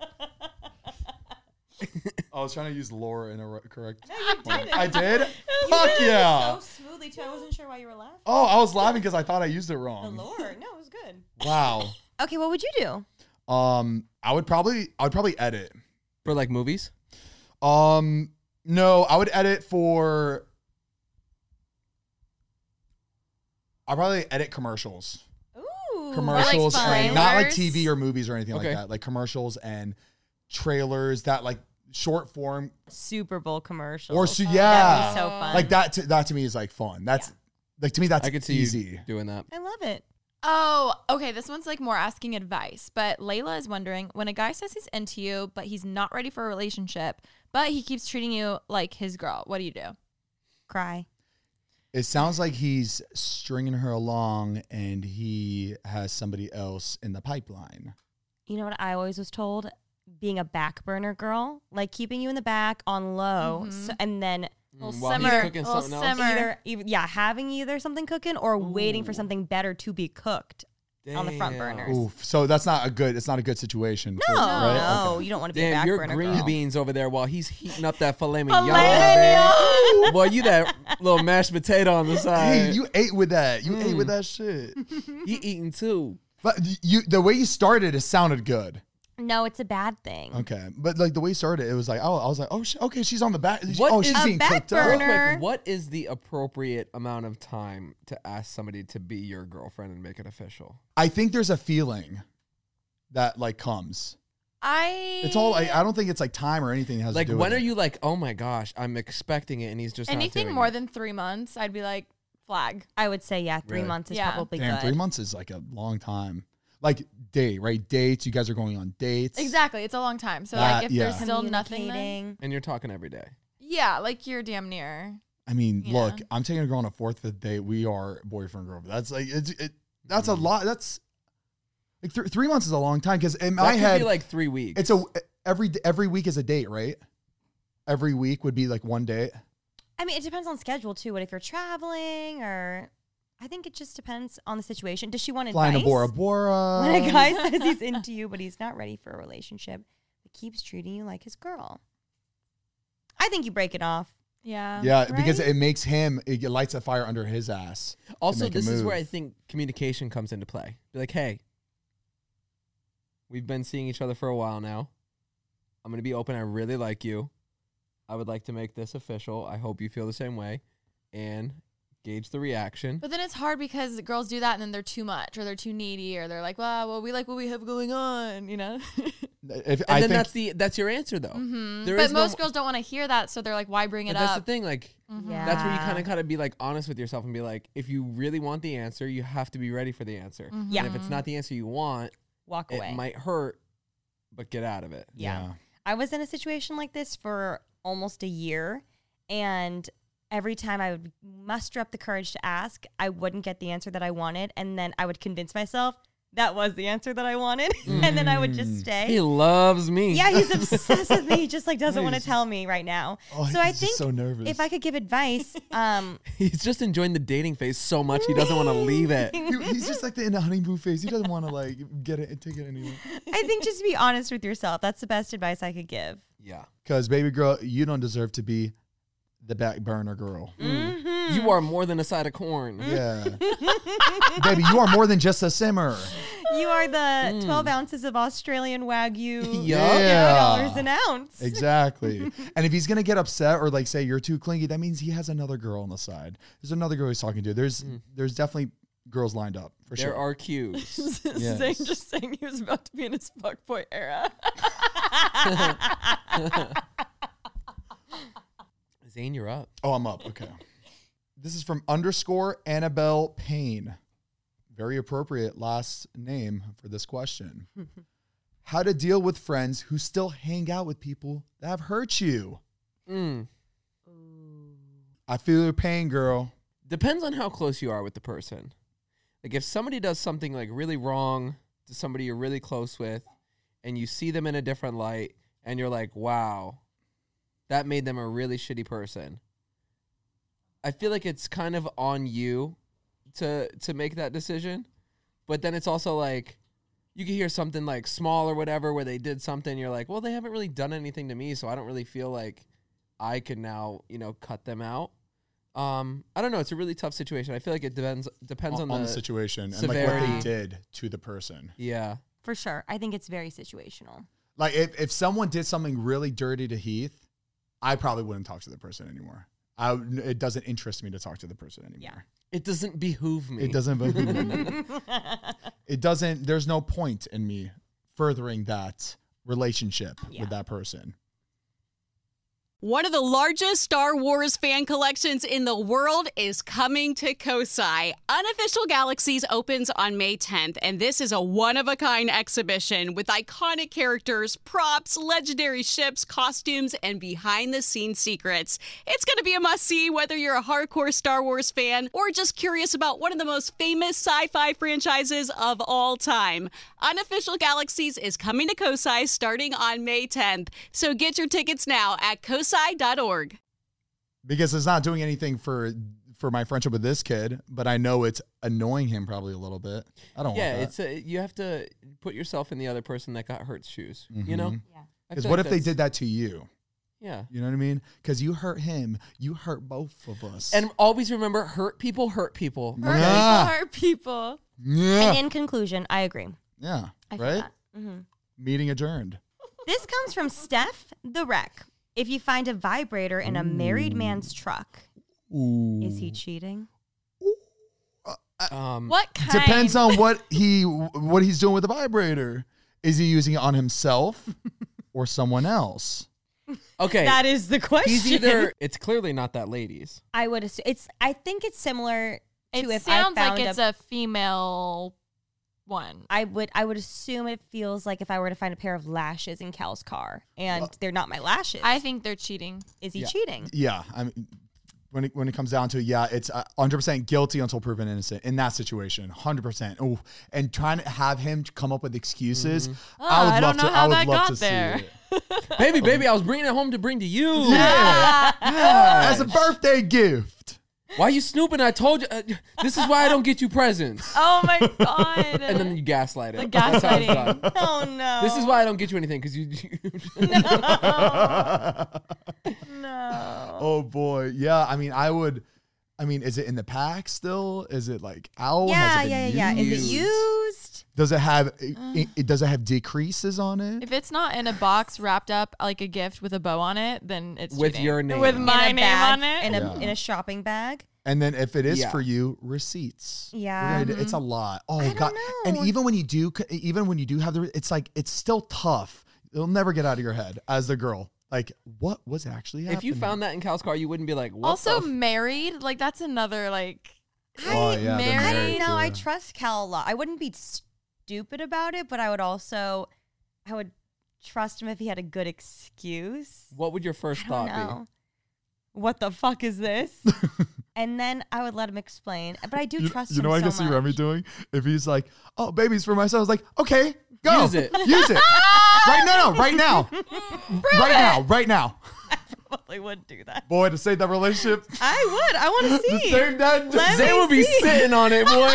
I was trying to use lore in a re- correct. No, you did. I did. Fuck yeah! smoothly too. I wasn't sure why you were laughing. Oh, I was laughing because I thought I used it wrong. Lord, no, it was good. Wow. Okay, what would you do? Um, I would probably, I would probably edit. For like movies? Um, no, I would edit for. I'll probably edit commercials. Ooh. Ooh, commercials, or, and not like trailers. T V or movies or anything Okay. like that. Like commercials and trailers that like short form Super Bowl commercials. or so, That'd yeah, be so fun. like that. To, that to me is like fun. That's like to me that's I could see easy. you doing that. I love it. Oh, okay. This one's like more asking advice. But Layla is wondering, when a guy says he's into you, but he's not ready for a relationship, but he keeps treating you like his girl, what do you do? Cry. It sounds like he's stringing her along and he has somebody else in the pipeline. You know what I always was told? Being a back burner girl, like keeping you in the back on low, so, and then Little Mm, while he's simmer, cooking little something else? simmer. either, either yeah, having either something cooking or waiting for Ooh. something better to be cooked on the front Damn. burners. Oof. So that's not a good. It's not a good situation. No, for- right? no, Okay. you don't want to be a Damn, back your burner green girl. beans over there while he's heating up that filet mignon. Filet babe. Boy, you that little mashed potato on the side. Hey, you ate with that. You ate with Mm. that shit. You eating too. But you, the way you started, it sounded good. No, it's a bad thing. Okay, but like the way you started, it was like, oh, I was like, oh, sh- okay, she's on the back. What oh, is- she's A being back cooked up. Real burner. quick, what is the appropriate amount of time to ask somebody to be your girlfriend and make it official? I think there's a feeling that like comes. I. It's all. Like, I don't think it's like time or anything that has Like, to do when with are it. you like, oh my gosh, I'm expecting it, and he's just not anything doing more it? than three months, I'd be like, flag. I would say, yeah, three Really? months is Yeah. probably Damn, good. three months is like a long time. Like date, right? Dates. You guys are going on dates. Exactly. It's a long time. So, That- like, if yeah. there's still nothing, then, Communicating. And you're talking every day. yeah, like you're damn near. I mean, Yeah. look, I'm taking a girl on a fourth, fifth date. We are boyfriend girlfriend. That's like it's it. That's a lot. That's like th- three months is a long time because in That my could head, be like three weeks. it's a every every week is a date, right? Every week would be like one date. I mean, it depends on schedule too. What if you're traveling or I think it just depends on the situation. Does she want Flying to advice? Bora Bora. When a guy says he's into you, but he's not ready for a relationship, but keeps treating you like his girl. I think you break it off. Yeah. Yeah, because Right? it makes him, it lights a fire under his ass. to Also, make a this is where I move. think communication comes into play. Be like, hey, we've been seeing each other for a while now. I'm going to be open. I really like you. I would like to make this official. I hope you feel the same way. And gauge the reaction. But then it's hard because girls do that and then they're too much or they're too needy or they're like, well, well, we like what we have going on, you know? If, And I then think that's the that's your answer, though. Mhm. There But is no- most girls don't want to hear that, so they're like, why bring it But that's up? the thing. Like, Mhm. Yeah. that's where you kind of gotta be like honest with yourself and be like, if you really want the answer, you have to be ready for the answer. Yeah. And if it's not the answer you want, Walk away. it might hurt, but get out of it. Yeah. I was in a situation like this for almost a year, and every time I would muster up the courage to ask, I wouldn't get the answer that I wanted, and then I would convince myself that was the answer that I wanted, and then I would just stay. He loves me. Yeah, he's obsessed with me. He just like doesn't want to He's- tell me right now. Oh, so I he's just think so nervous. if I could give advice, um, He's just enjoying the dating phase so much he doesn't want to leave it. He- he's just like the, in the honeymoon phase. He doesn't want to like get it and take it anymore. I think just be honest with yourself. That's the best advice I could give. Yeah. Because baby girl, you don't deserve to be the back burner girl. Mm-hmm. You are more than a side of corn. Yeah, baby, you are more than just a simmer. You are the Mm. twelve ounces of Australian Wagyu. Yup. fifty Yeah. dollars an ounce. Exactly. And if he's gonna get upset or like say you're too clingy, that means he has another girl on the side. There's another girl he's talking to. There's there's definitely girls lined up for There sure. are cues. Yes. Zane just saying he was about to be in his fuckboy era. Zane, you're up. Oh, I'm up. Okay. This is from underscore Annabelle Payne. Very appropriate last name for this question. How to deal with friends who still hang out with people that have hurt you. Mm. I feel your pain, girl. Depends on how close you are with the person. Like if somebody does something like really wrong to somebody you're really close with and you see them in a different light and you're like, wow, that made them a really shitty person. I feel like it's kind of on you to to make that decision. But then it's also like you can hear something like small or whatever where they did something, you're like, well, they haven't really done anything to me, so I don't really feel like I can now, you know, cut them out. Um, I don't know. It's a really tough situation. I feel like it depends depends on, on the, the situation and like what severity. they did to the person. Yeah. For sure. I think it's very situational. Like if, if someone did something really dirty to Heath, I probably wouldn't talk to the person anymore. I, it doesn't interest me to talk to the person anymore. Yeah. It doesn't behoove me. It doesn't. it doesn't, there's no point in me furthering that relationship Yeah. with that person. One of the largest Star Wars fan collections in the world is coming to Kosai. Unofficial Galaxies opens on May tenth, and this is a one-of-a-kind exhibition with iconic characters, props, legendary ships, costumes, and behind-the-scenes secrets. It's going to be a must-see whether you're a hardcore Star Wars fan or just curious about one of the most famous sci-fi franchises of all time. Unofficial Galaxies is coming to Kosai starting on May tenth, so get your tickets now at kosai dot org. Because it's not doing anything for for my friendship with this kid, but I know it's annoying him probably a little bit. I don't Yeah, want that. it's a, you have to put yourself in the other person that got hurt's shoes. You Mhm. know? Yeah. I Because feel what like if they that's- did that to you? Yeah. You know what I mean? Because you hurt him, you hurt both of us. And always remember, hurt people hurt people. Hurt Yeah. people, hurt people. yeah, And in conclusion, I agree. yeah, I feel right? that. Mhm. Meeting adjourned. This comes from Steph the Wreck. If you find a vibrator in a married man's truck, Ooh. is he cheating? Um, What kind? Depends on what he what he's doing with the vibrator. Is he using it on himself or someone else? Okay. That is the question. He's either, it's clearly not that lady's. I would assume it's. I think it's similar to It if sounds I found like it's a, a female one. I would. I would assume it feels like if I were to find a pair of lashes in Cal's car, and they're not my lashes. I think they're cheating. is he Yeah. cheating? Yeah, I mean, when it, when it comes down to it, yeah, it's uh, one hundred percent guilty until proven innocent in that situation. one hundred percent. Oh, and trying to have him come up with excuses. Oh, I would I love don't know to. how I would that love got to there. see it. baby, baby, I was bringing it home to bring to you. Yeah, yeah, as a birthday gift. Why are you snooping? I told you. Uh, this is why I don't get you presents. Oh my god. And then you gaslight it. The That's how it's gaslighting. done. Oh no! This is why I don't get you anything, because you. no. Oh boy, yeah. I mean, I would. I mean, is it in the pack still? Is it like out? Yeah, Has it yeah, been yeah, yeah. Is it used? used? Does it have? It, it, does it have decreases on it? If it's not in a box wrapped up like a gift with a bow on it, then it's With cheating. your name. with In a my in a name bag, on it. in a Yeah. in a shopping bag. And then if it is Yeah. for you, receipts. Yeah. We're gonna do- it's a lot. Oh don't god. And know. even when you do, even when you do have the, it's like it's still tough. It'll never get out of your head as the girl. Like, what was actually happening? If you found that in Cal's car, you wouldn't be like, what Also the f-? married, like that's another like. Oh, yeah, they're married. I married don't know. I too. trust Cal a lot. I wouldn't be stupid about it, but I would also, I would trust him if he had a good excuse. What would your first I don't thought know. What the fuck is this? And then I would let him explain. But I do You, trust you him know what I so can see much. Remy doing? If he's like, "Oh, baby's for myself," I was like, "Okay, go Use it. use it right now, right now, right now, right now." Probably would do that. Boy, to save that relationship, I would. I want to to see. save that. Let Zay me would be see. sitting on it, boy.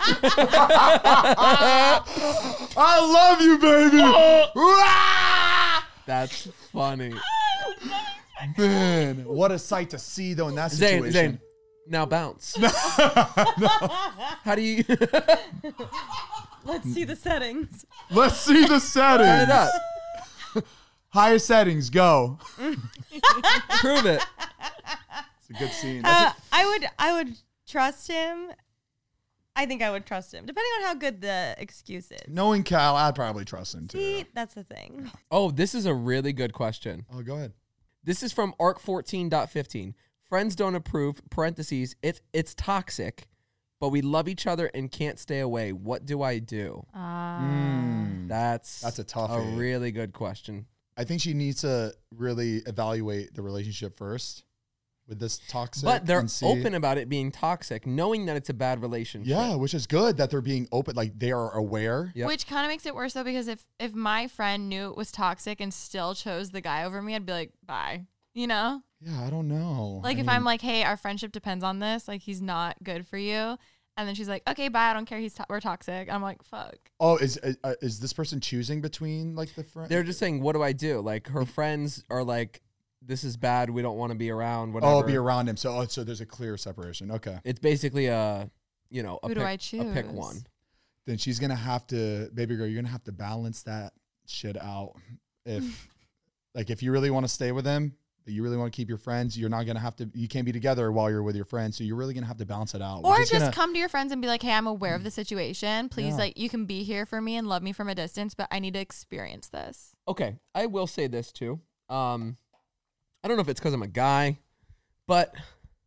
I love you, baby. Rah! That's funny. Man, what a sight to see though in that Zane, situation. Zane, now bounce. How do you Let's see the settings. Let's see the settings. turn it up? Highest settings, go. Prove it. It's a good scene. Uh, I would. I would trust him. I think I would trust him, depending on how good the excuse is. Knowing Cal, I'd probably trust him too. See, that's the thing. Oh, this is a really good question. Oh, go ahead. This is from arc fourteen point fifteen. Friends don't approve, parentheses, it, it's toxic, but we love each other and can't stay away. What do I do? Uh, That's, That's a a toughie. really good question. I think she needs to really evaluate the relationship first with this toxic. But they're and see- open about it being toxic, knowing that it's a bad relationship. Yeah, which is good that they're being open. Like they are aware. Yep. Which kind of makes it worse though, because if if my friend knew it was toxic and still chose the guy over me, I'd be like, bye. You know? Yeah, I don't know. Like I if mean, I'm like, hey, our friendship depends on this. Like he's not good for you. And then she's like, okay, bye. I don't care. He's to- we're toxic. I'm like, fuck. oh, is uh, is this person choosing between like the friend? They're just saying, what do I do? Like her friends are like, this is bad. We don't want to be around. Whatever. oh, be around him. So, oh, so there's a clear separation. Okay, It's basically a, you know, a Who pick, do I a pick choose? one. then she's gonna have to, baby girl, you're gonna have to balance that shit out. If like if you really want to stay with him, that you really want to keep your friends, you're not going to have to, you can't be together while you're with your friends. So you're really going to have to balance it out. Or which just is gonna, come to your friends and be like, hey, I'm aware of the situation. Please, Yeah. like, you can be here for me and love me from a distance, but I need to experience this. Okay, I will say this too. Um, I don't know if it's because I'm a guy, but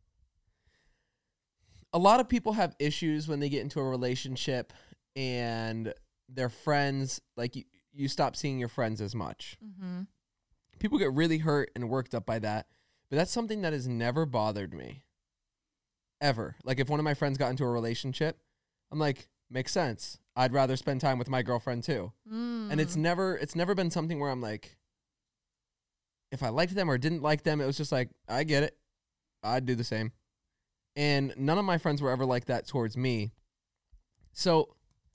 a lot of people have issues when they get into a relationship and their friends, like you, you stop seeing your friends as much. Mm-hmm. People get really hurt and worked up by that, but that's something that has never bothered me. Ever. Like if one of my friends got into a relationship, I'm like, makes sense. I'd rather spend time with my girlfriend too. Mm. And it's never it's never been something where I'm like, if I liked them or didn't like them, it was just like, I get it. I'd do the same. And none of my friends were ever like that towards me. So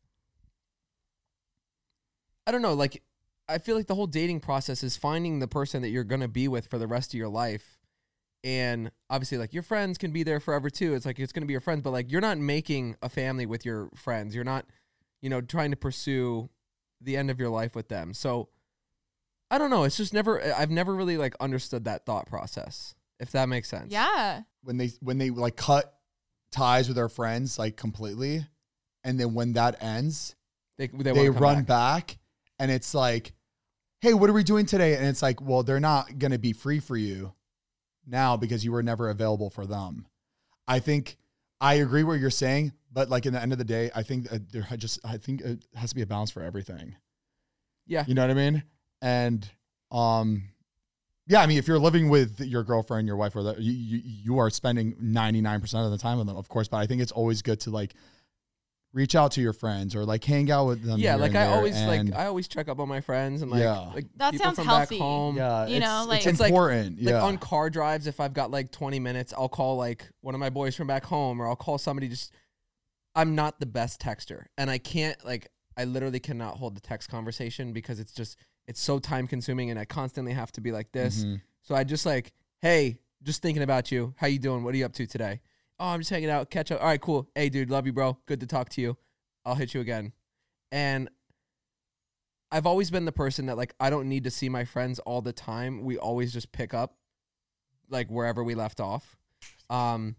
I don't know, like I feel like the whole dating process is finding the person that you're going to be with for the rest of your life. And obviously, like, your friends can be there forever, too. It's like, it's going to be your friends. But, like, you're not making a family with your friends. You're not, you know, trying to pursue the end of your life with them. So, I don't know. It's just never, I've never really, like, understood that thought process, if that makes sense. Yeah. when they, when they like cut ties with their friends, like completely. And then when that ends, They, they, they, wanna come run back. back and it's like, hey, what are we doing today? And it's like, well, they're not going to be free for you now because you were never available for them. I think I agree what you're saying, but like in the end of the day, I think uh, there had just, I think it has to be a balance for everything. Yeah. You know what I mean? And, um, yeah, I mean, if you're living with your girlfriend, your wife, or that, you, you, you are spending ninety-nine percent of the time with them, of course, but I think it's always good to like reach out to your friends or like hang out with them. Yeah, here like and I there, always and- like I always check up on my friends and like, Yeah. like That people sounds from healthy. back home. yeah, You it's, know, like- it's It's like- important. Like yeah. on car drives, if I've got like twenty minutes, I'll call like one of my boys from back home, or I'll call somebody. Just I'm not the best texter, and I can't like I literally cannot hold the text conversation because it's just it's so time consuming, and I constantly have to be like this. Mhm. So I just like, hey, just thinking about you. How you doing? What are you up to today? Oh, I'm just hanging out, catch up. All right, cool. Hey, dude, love you, bro. Good to talk to you. I'll hit you again. And I've always been the person that, like, I don't need to see my friends all the time. We always just pick up, like, wherever we left off. Um,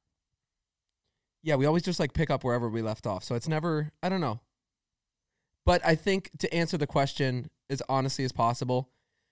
yeah, we always just, like, pick up wherever we left off. So it's never, I don't know. But I think to answer the question as honestly as possible,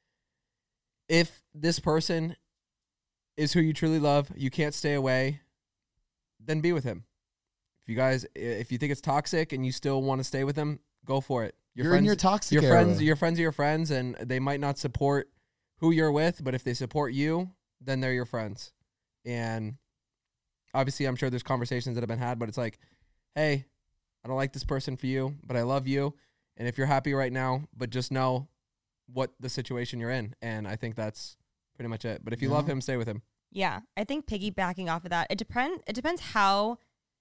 if this person is who you truly love, you can't stay away, then be with him. If you guys, if you think it's toxic and you still want to stay with them, go for it. Your You're friends, in your toxic your era. friends, your friends are your friends, and they might not support who you're with, but if they support you, then they're your friends. And obviously, I'm sure there's conversations that have been had, but it's like, hey, I don't like this person for you, but I love you. And if you're happy right now, but just know what the situation you're in. And I think that's pretty much it. But if you Yeah. love him, stay with him. Yeah, I think piggybacking off of that, it depend. It depends how,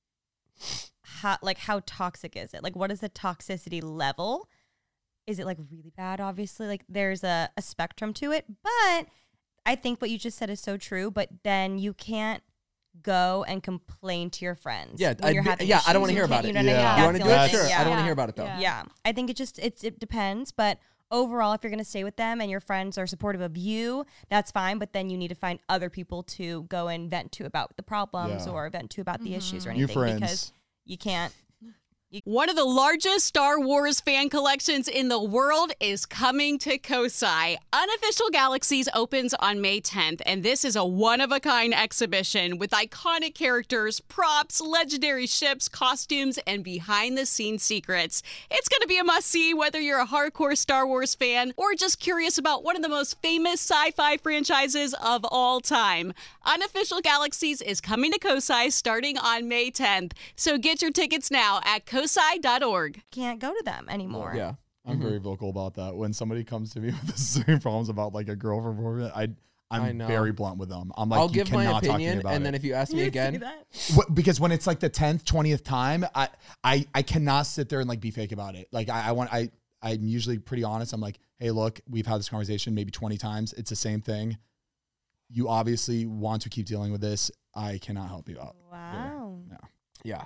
how like how toxic is it? Like, what is the toxicity level? Is it like really bad? Obviously, like there's a, a spectrum to it. But I think what you just said is so true. But then you can't go and complain to your friends. Yeah, when I you're d- having yeah, I issues. don't wanna You hear can't- about it. You know what I mean? Yeah. You That's want to the do only it? thing, Sure. yeah. I don't want to Yeah. hear about it, though. Yeah. Yeah, I think it just it's it depends, but overall, if you're gonna stay with them and your friends are supportive of you, that's fine. But then you need to find other people to go and vent to about the problems Yeah. or vent to about the issues or New anything friends. because you can't. One of the largest Star Wars fan collections in the world is coming to Kosai. Unofficial Galaxies opens on May tenth, and this is a one-of-a-kind exhibition with iconic characters, props, legendary ships, costumes, and behind-the-scenes secrets. It's going to be a must-see whether you're a hardcore Star Wars fan or just curious about one of the most famous sci-fi franchises of all time. Unofficial Galaxies is coming to Kosai starting on May tenth, so get your tickets now at kosai dot org. Can't go to them anymore. Yeah. I'm Mhm. very vocal about that. When somebody comes to me with the same problems about like a girlfriend, boyfriend, I I'm I know. very blunt with them. I'm like, I'll you give my cannot talk to me opinion, about and it. then if you ask me See again, that? What, because when it's like the tenth, twentieth time, I, I, I cannot sit there and like be fake about it. Like I, I want, I, I'm usually pretty honest. I'm like, hey, look, we've had this conversation maybe twenty times. It's the same thing. You obviously want to keep dealing with this. I cannot help you out. Wow. Yeah. yeah.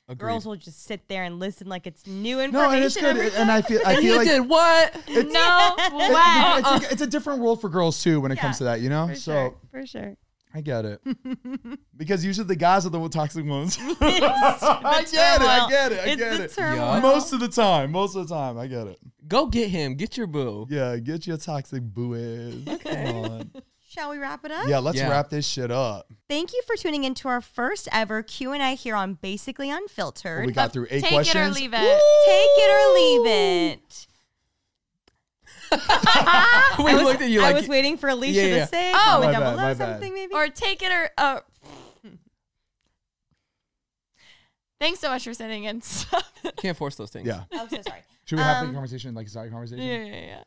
Agreed. Girls will just sit there and listen like it's new No, information. and it's good. every And I time. feel I And feel you like did what? No, it- what? it's, a, it's a different world for girls too when it comes Yeah, to that, you know. for So sure, for sure. I get it because usually the guys are the toxic ones. I get it. I get it. I It's get the it. turmoil. Most of the time. Most of the time, I get it. Go get him. Get your boo. Yeah, get your toxic boo ass. Come on. Shall we wrap it up? Yeah, let's Yeah. wrap this shit up. Thank you for tuning into our first ever Q and A here on Basically Unfiltered. We got through eight Take questions. it or leave it. Take it or leave it. we I was, looked at you I like was waiting for Alicia Yeah, yeah. to say. Oh. comment My down bad, below my bad. something maybe. Or take it or uh Thanks so much for sending in stuff. can't force those things. Yeah. oh, so sorry. Should we have Um, the conversation like a side conversation? yeah,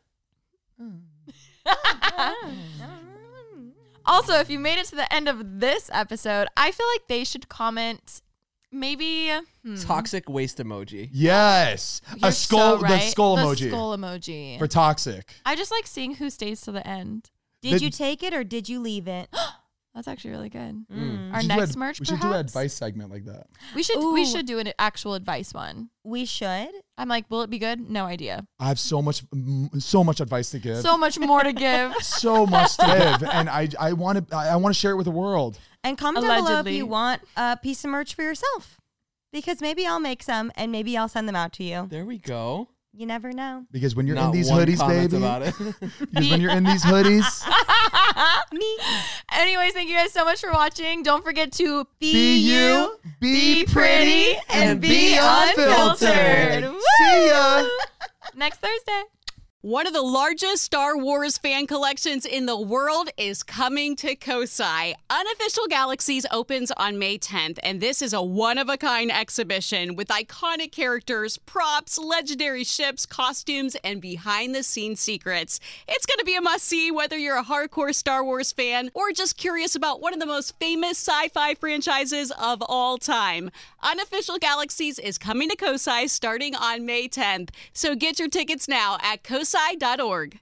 yeah, yeah. Also, if you made it to the end of this episode, I feel like they should comment maybe hmm, Toxic waste emoji. Yes. you're a skull. so right. The skull The emoji skull emoji. for toxic. I just like seeing who stays to the end. Did The- you take it or did you leave it? That's actually really good. Mm. Our We should do next a- merch, We should perhaps? do an advice segment like that. We should we Ooh. should do an actual advice one. We should. I'm like, will it be good? No idea. I have so much, mm, so much advice to give. So much more to give. so much to give, and I, I want to, I want to share it with the world. And comment down below if Allegedly. you want a piece of merch for yourself. Because maybe I'll make some and maybe I'll send them out to you. There we go. You never know. Because when you're Not in these one hoodies, comment baby, about it. because when you're in these hoodies, Me. Anyways, thank you guys so much for watching. Don't forget to be you, be pretty, and be unfiltered. Woo! See ya. Next Thursday. One of the largest Star Wars fan collections in the world is coming to Kosai. Unofficial Galaxies opens on May tenth, and this is a one-of-a-kind exhibition with iconic characters, props, legendary ships, costumes, and behind-the-scenes secrets. It's going to be a must-see whether you're a hardcore Star Wars fan or just curious about one of the most famous sci-fi franchises of all time. Unofficial Galaxies is coming to Kosai starting on May tenth, so get your tickets now at kosai dot org.